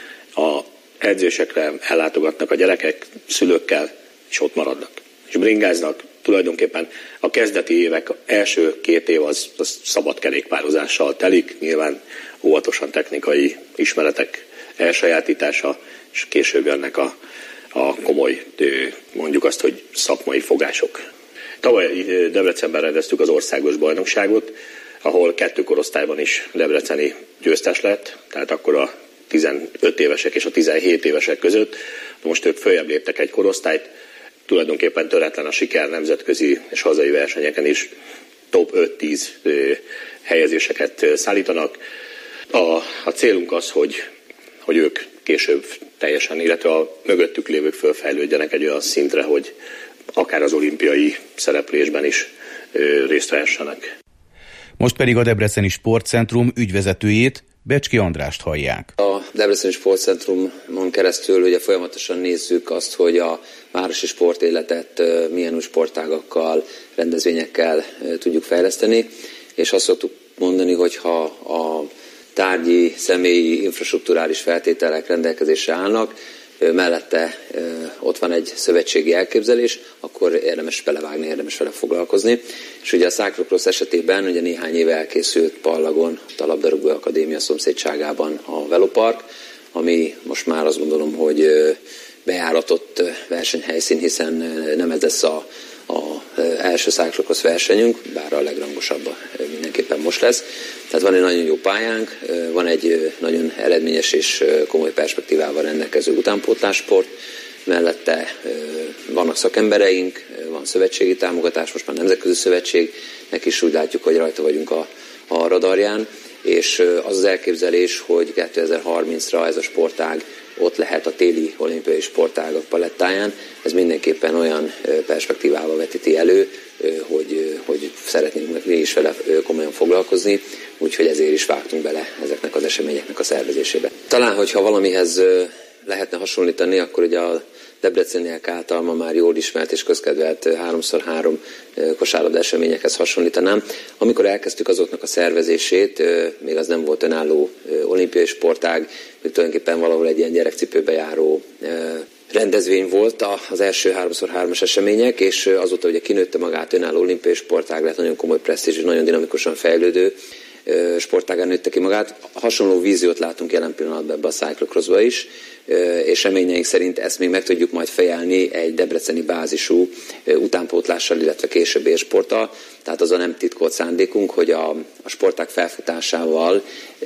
A edzésekre ellátogatnak a gyerekek szülőkkel, és ott maradnak. És bringáznak. Tulajdonképpen a kezdeti évek, első két év az, az szabad kerékpározással telik, nyilván óvatosan technikai ismeretek elsajátítása, és később jönnek a, a komoly, mondjuk azt, hogy szakmai fogások. Tavaly Debrecenben rendeztük az országos bajnokságot, ahol kettő korosztályban is debreceni győztes lett, tehát akkor a tizenöt évesek és a tizenhét évesek között. Most ők följebb léptek egy korosztályt, tulajdonképpen töretlen a siker nemzetközi és hazai versenyeken is top öt-tíz helyezéseket szállítanak. A, a célunk az, hogy, hogy ők később teljesen, illetve a mögöttük lévők fölfejlődjenek egy olyan szintre, hogy akár az olimpiai szereplésben is részt vehessenek. Most pedig a Debreceni Sportcentrum ügyvezetőjét, Becski Andrást hallják. A Debreceni Sportcentrumon keresztül ugye folyamatosan nézzük azt, hogy a városi sportéletet milyen új sportágakkal, rendezvényekkel tudjuk fejleszteni, és azt szoktuk mondani, hogy ha a tárgyi, személyi, infrastrukturális feltételek rendelkezésre állnak, mellette ott van egy szövetségi elképzelés, akkor érdemes belevágni, érdemes vele foglalkozni. És ugye a cyclocross esetében ugye néhány éve elkészült Pallagon, a Labdarúgó Akadémia szomszédságában a velopark, ami most már azt gondolom, hogy bejáratott versenyhelyszín, hiszen nem ez lesz a, a első cyclocross versenyünk, bár a legrangosabb mindenképpen most lesz. Tehát van egy nagyon jó pályánk, van egy nagyon eredményes és komoly perspektívával rendelkező utánpótlássport, mellette vannak szakembereink, van szövetségi támogatás, most már nemzetközi szövetségnek is úgy látjuk, hogy rajta vagyunk a, a radarján, és az az elképzelés, hogy kétezer-harmincra ez a sportág ott lehet a téli olimpiai sportágak palettáján. Ez mindenképpen olyan perspektívával vetíti elő, hogy, hogy szeretnénk mi is vele komolyan foglalkozni, úgyhogy ezért is vágtunk bele ezeknek az eseményeknek a szervezésébe. Talán, hogyha valamihez lehetne hasonlítani, akkor ugye a debreceniek által ma már jól ismert és közkedvelt háromszor három kosárlabda eseményekhez hasonlítanám. Amikor elkezdtük azoknak a szervezését, még az nem volt önálló olimpiai sportág, még tulajdonképpen valahol egy ilyen gyerekcipőbe járó rendezvény volt az első háromszor hármas események, és azóta ugye kinőtte magát, önálló olimpiai sportág lett, nagyon komoly presztízs, nagyon dinamikusan fejlődő sportágán nőtte ki magát. Hasonló víziót látunk jelen pillanatban ebbe a cyclocrossba is, és reményeink szerint ezt még meg tudjuk majd fejelni egy debreceni bázisú utánpótlással, illetve később élsporttal. Tehát az a nem titkolt szándékunk, hogy a, a sportág felfutásával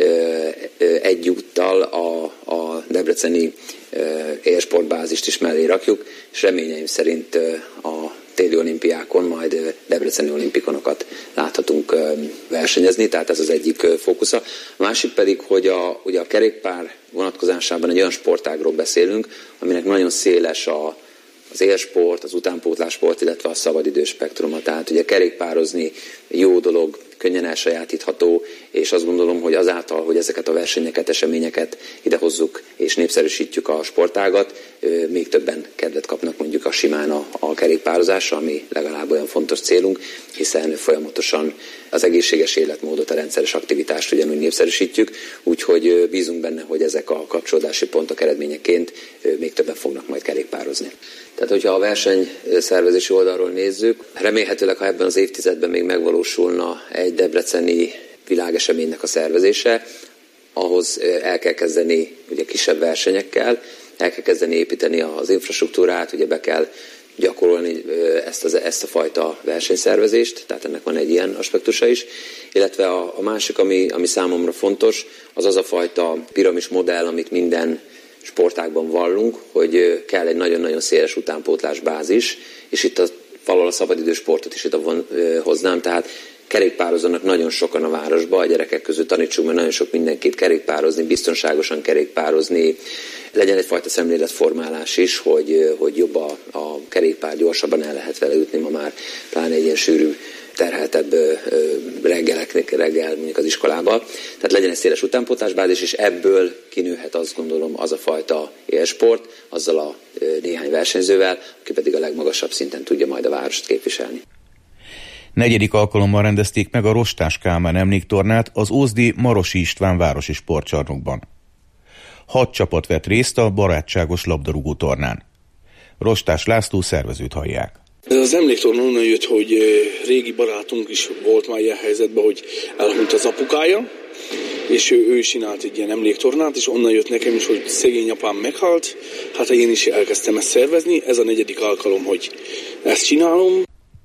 egyúttal a, a debreceni élsportbázist is mellé rakjuk, és reményeim szerint a téli olimpiákon majd debreceni olimpikonokat láthatunk versenyezni, tehát ez az egyik fókusza. A másik pedig, hogy a, ugye a kerékpár vonatkozásában egy olyan sportágról beszélünk, aminek nagyon széles a, az élsport, az utánpótlássport, illetve a szabadidős spektruma. Tehát ugye kerékpározni jó dolog, könnyen elsajátítható, és azt gondolom, hogy azáltal, hogy ezeket a versenyeket, eseményeket idehozzuk és népszerűsítjük a sportágat, még többen kedvet kapnak mondjuk a simán a, a kerékpározásra, ami legalább olyan fontos célunk, hiszen folyamatosan az egészséges életmódot, a rendszeres aktivitást ugyanúgy népszerűsítjük, úgyhogy bízunk benne, hogy ezek a kapcsolódási pontok eredményeként még többen fognak majd kerékpározni. Tehát, hogyha a versenyszervezési oldalról nézzük, remélhetőleg, ha ebben az évtizedben még megvalósulna egy debreceni világeseménynek a szervezése, ahhoz el kell kezdeni ugye kisebb versenyekkel, el kell kezdeni építeni az infrastruktúrát, ugye be kell gyakorolni ezt, az, ezt a fajta versenyszervezést, tehát ennek van egy ilyen aspektusa is, illetve a, a másik, ami, ami számomra fontos, az az a fajta piramis modell, amit minden sportágban vallunk, hogy kell egy nagyon-nagyon széles utánpótlásbázis, és itt a, valahol a szabadidős sportot is ide von, hoznám, tehát kerékpározzanak nagyon sokan a városba, a gyerekek közül tanítsunk meg nagyon sok mindenkit kerékpározni, biztonságosan kerékpározni, legyen egyfajta szemléletformálás is, hogy, hogy jobb a, a kerékpár, gyorsabban el lehet vele ütni ma már, pláne egy ilyen sűrű, terheltebb reggeleknek reggel mondjuk az iskolába. Tehát legyen egy széles utánpótlásbázis, és ebből kinőhet azt gondolom az a fajta élsport, azzal a néhány versenyzővel, aki pedig a legmagasabb szinten tudja majd a várost képviselni. Negyedik alkalommal rendezték meg a Rostás Kálmán emléktornát az ózdi Marosi István városi sportcsarnokban. Hat csapat vett részt a barátságos labdarúgó tornán. Rostás László szervezőt hallják. Ez az emléktorna onnan jött, hogy régi barátunk is volt már ilyen helyzetben, hogy elhunyt az apukája, és ő, ő is csinált egy ilyen emléktornát, és onnan jött nekem is, hogy szegény apám meghalt, hát én is elkezdtem ezt szervezni, ez a negyedik alkalom, hogy ezt csinálom.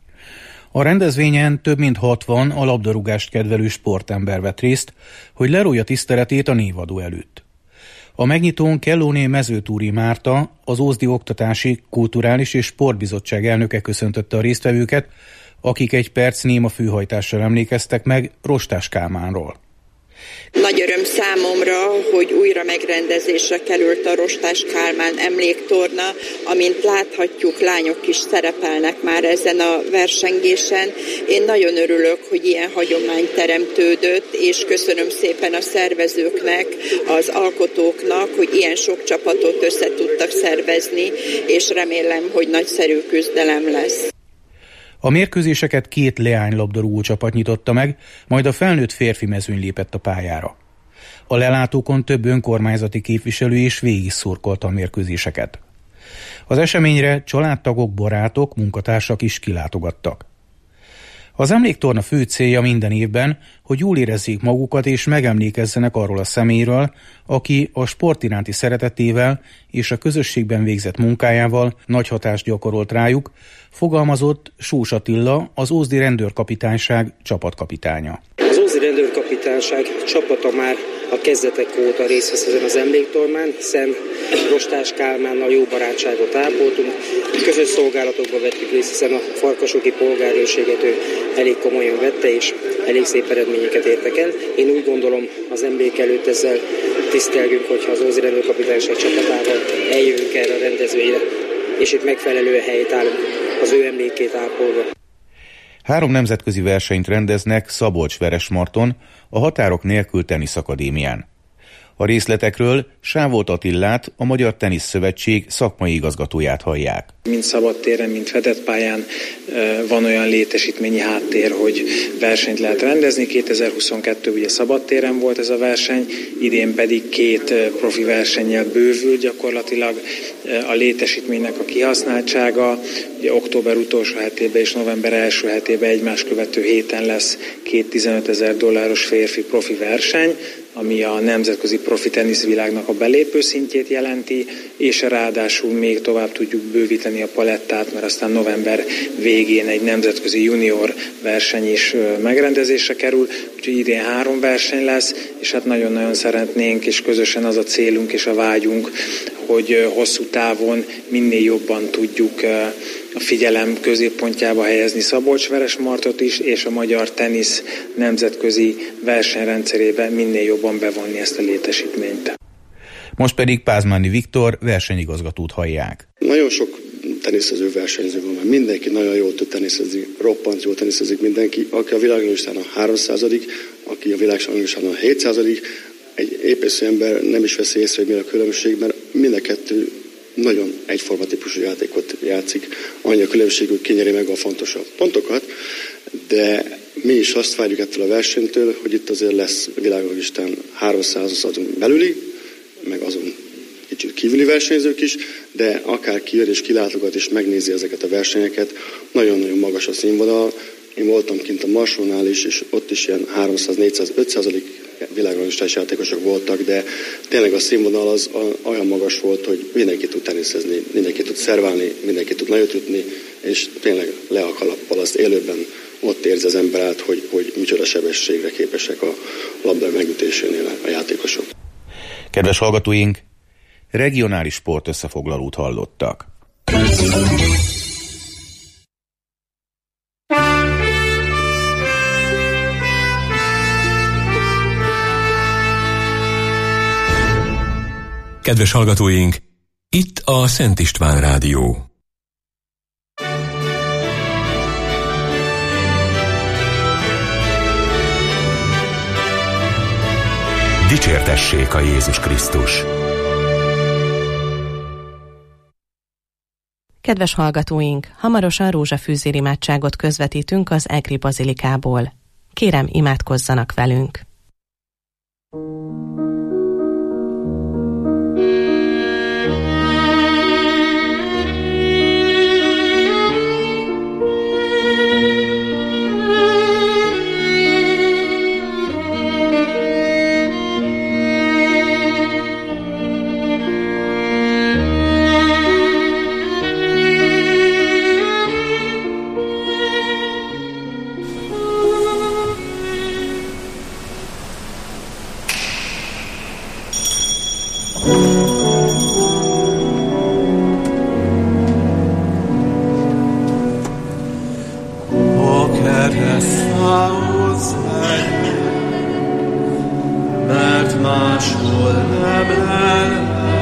A rendezvényen több mint hatvan a labdarúgást kedvelő sportember vett részt, hogy lerújja tiszteletét a névadó előtt. A megnyitón Kellóné Mezőtúri Márta, az Ózdi Oktatási, Kulturális és Sportbizottság elnöke köszöntötte a résztvevőket, akik egy perc néma fűhajtással emlékeztek meg Rostás Kálmánról. Nagy öröm számomra, hogy újra megrendezésre került a Rostás Kálmán emléktorna, amint láthatjuk, lányok is szerepelnek már ezen a versengésen. Én nagyon örülök, hogy ilyen hagyomány teremtődött, és köszönöm szépen a szervezőknek, az alkotóknak, hogy ilyen sok csapatot össze tudtak szervezni, és remélem, hogy nagyszerű küzdelem lesz. A mérkőzéseket két leánylabdarúgó csapat nyitotta meg, majd a felnőtt férfi mezőny lépett a pályára. A lelátókon több önkormányzati képviselő is végig szurkolta a mérkőzéseket. Az eseményre családtagok, barátok, munkatársak is kilátogattak. Az emléktorna fő célja minden évben, hogy jól érezzék magukat és megemlékezzenek arról a személyről, aki a sport iránti szeretetével és a közösségben végzett munkájával nagy hatást gyakorolt rájuk, fogalmazott Sós Attila, az Ózdi Rendőrkapitányság csapatkapitánya. Az Ózdi Rendőrkapitányság csapata már a kezdetek óta részt vesz ezen az emléktornán, hiszen Rostás Kálmánnal jó barátságot ápoltunk, közös szolgálatokba vettük részt, hiszen a farkasoki polgárőrséget ő elég komolyan vette, és elég szép eredményeket értek el. Én úgy gondolom, az emlék előtt ezzel tisztelgünk, hogyha az Ózdi Rendőrkapitányság csapatával eljövünk erre a rendezvényre, és itt megfelelő helyt állunk az ő emlékét ápolva. Három nemzetközi versenyt rendeznek Szabolcs-Veresmarton, a Határok Nélkül Teniszakadémián. A részletekről Sávolt Attillát, a Magyar Tenisz Szövetség szakmai igazgatóját hallják. Mind szabadtéren, mind fedett pályán van olyan létesítményi háttér, hogy versenyt lehet rendezni. kétezer-huszonkettő ugye szabadtéren volt ez a verseny, idén pedig két profi versennyel bővül gyakorlatilag a létesítménynek a kihasználtsága. Ugye október utolsó hetében és november első hetében egymás követő héten lesz két tizenötezer dolláros férfi profi verseny, ami a nemzetközi profi teniszvilágnak a belépő szintjét jelenti, és ráadásul még tovább tudjuk bővíteni a palettát, mert aztán november végén egy nemzetközi junior verseny is megrendezésre kerül, úgyhogy idén három verseny lesz, és hát nagyon-nagyon szeretnénk, és közösen az a célunk és a vágyunk, hogy hosszú távon minél jobban tudjuk a figyelem középpontjába helyezni Szabolcs-Veresmartot is, és a magyar tenisz nemzetközi versenyrendszerébe minél jobban bevonni ezt a létesítményt. Most pedig Pázmáni Viktor versenyigazgatót hallják. Nagyon sok teniszező versenyző van, mert mindenki nagyon jól tud teniszezni, roppant jól teniszezik mindenki, aki a világlistán a háromszázadik, aki a világlistán a hétszázadik, egy épészű ember nem is veszi észre, hogy mi a különbség, mert mind a kettő nagyon egyforma típusú játékot játszik, annyi a különbség, hogy kinyeri meg a fontosabb pontokat, de mi is azt várjuk ettől a versenytől, hogy itt azért lesz világlistán háromszázon belüli, meg azon kicsit kívüli versenyzők is, de akár kijön és kilátogat és megnézi ezeket a versenyeket, nagyon-nagyon magas a színvonal. Én voltam kint a Marsónál is, és ott is ilyen háromszáz, négyszáz, ötszázadik világlistás játékosok voltak, de tényleg a színvonal az olyan magas volt, hogy mindenki tud teniszezni, mindenki tud szerválni, mindenki tud nagyot ütni, és tényleg le a kalappal azt élőben ott érzi az ember át, hogy, hogy micsoda sebességre képesek a labda megütésénél a játékosok. Kedves hallgatóink, regionális sport összefoglalót hallottak. Kedves hallgatóink, itt a Szent István Rádió. Dicsértessék a Jézus Krisztus! Kedves hallgatóink, hamarosan rózsafűzér imádságot közvetítünk az Egri Bazilikából. Kérem, imádkozzanak velünk! Mert máshol nem el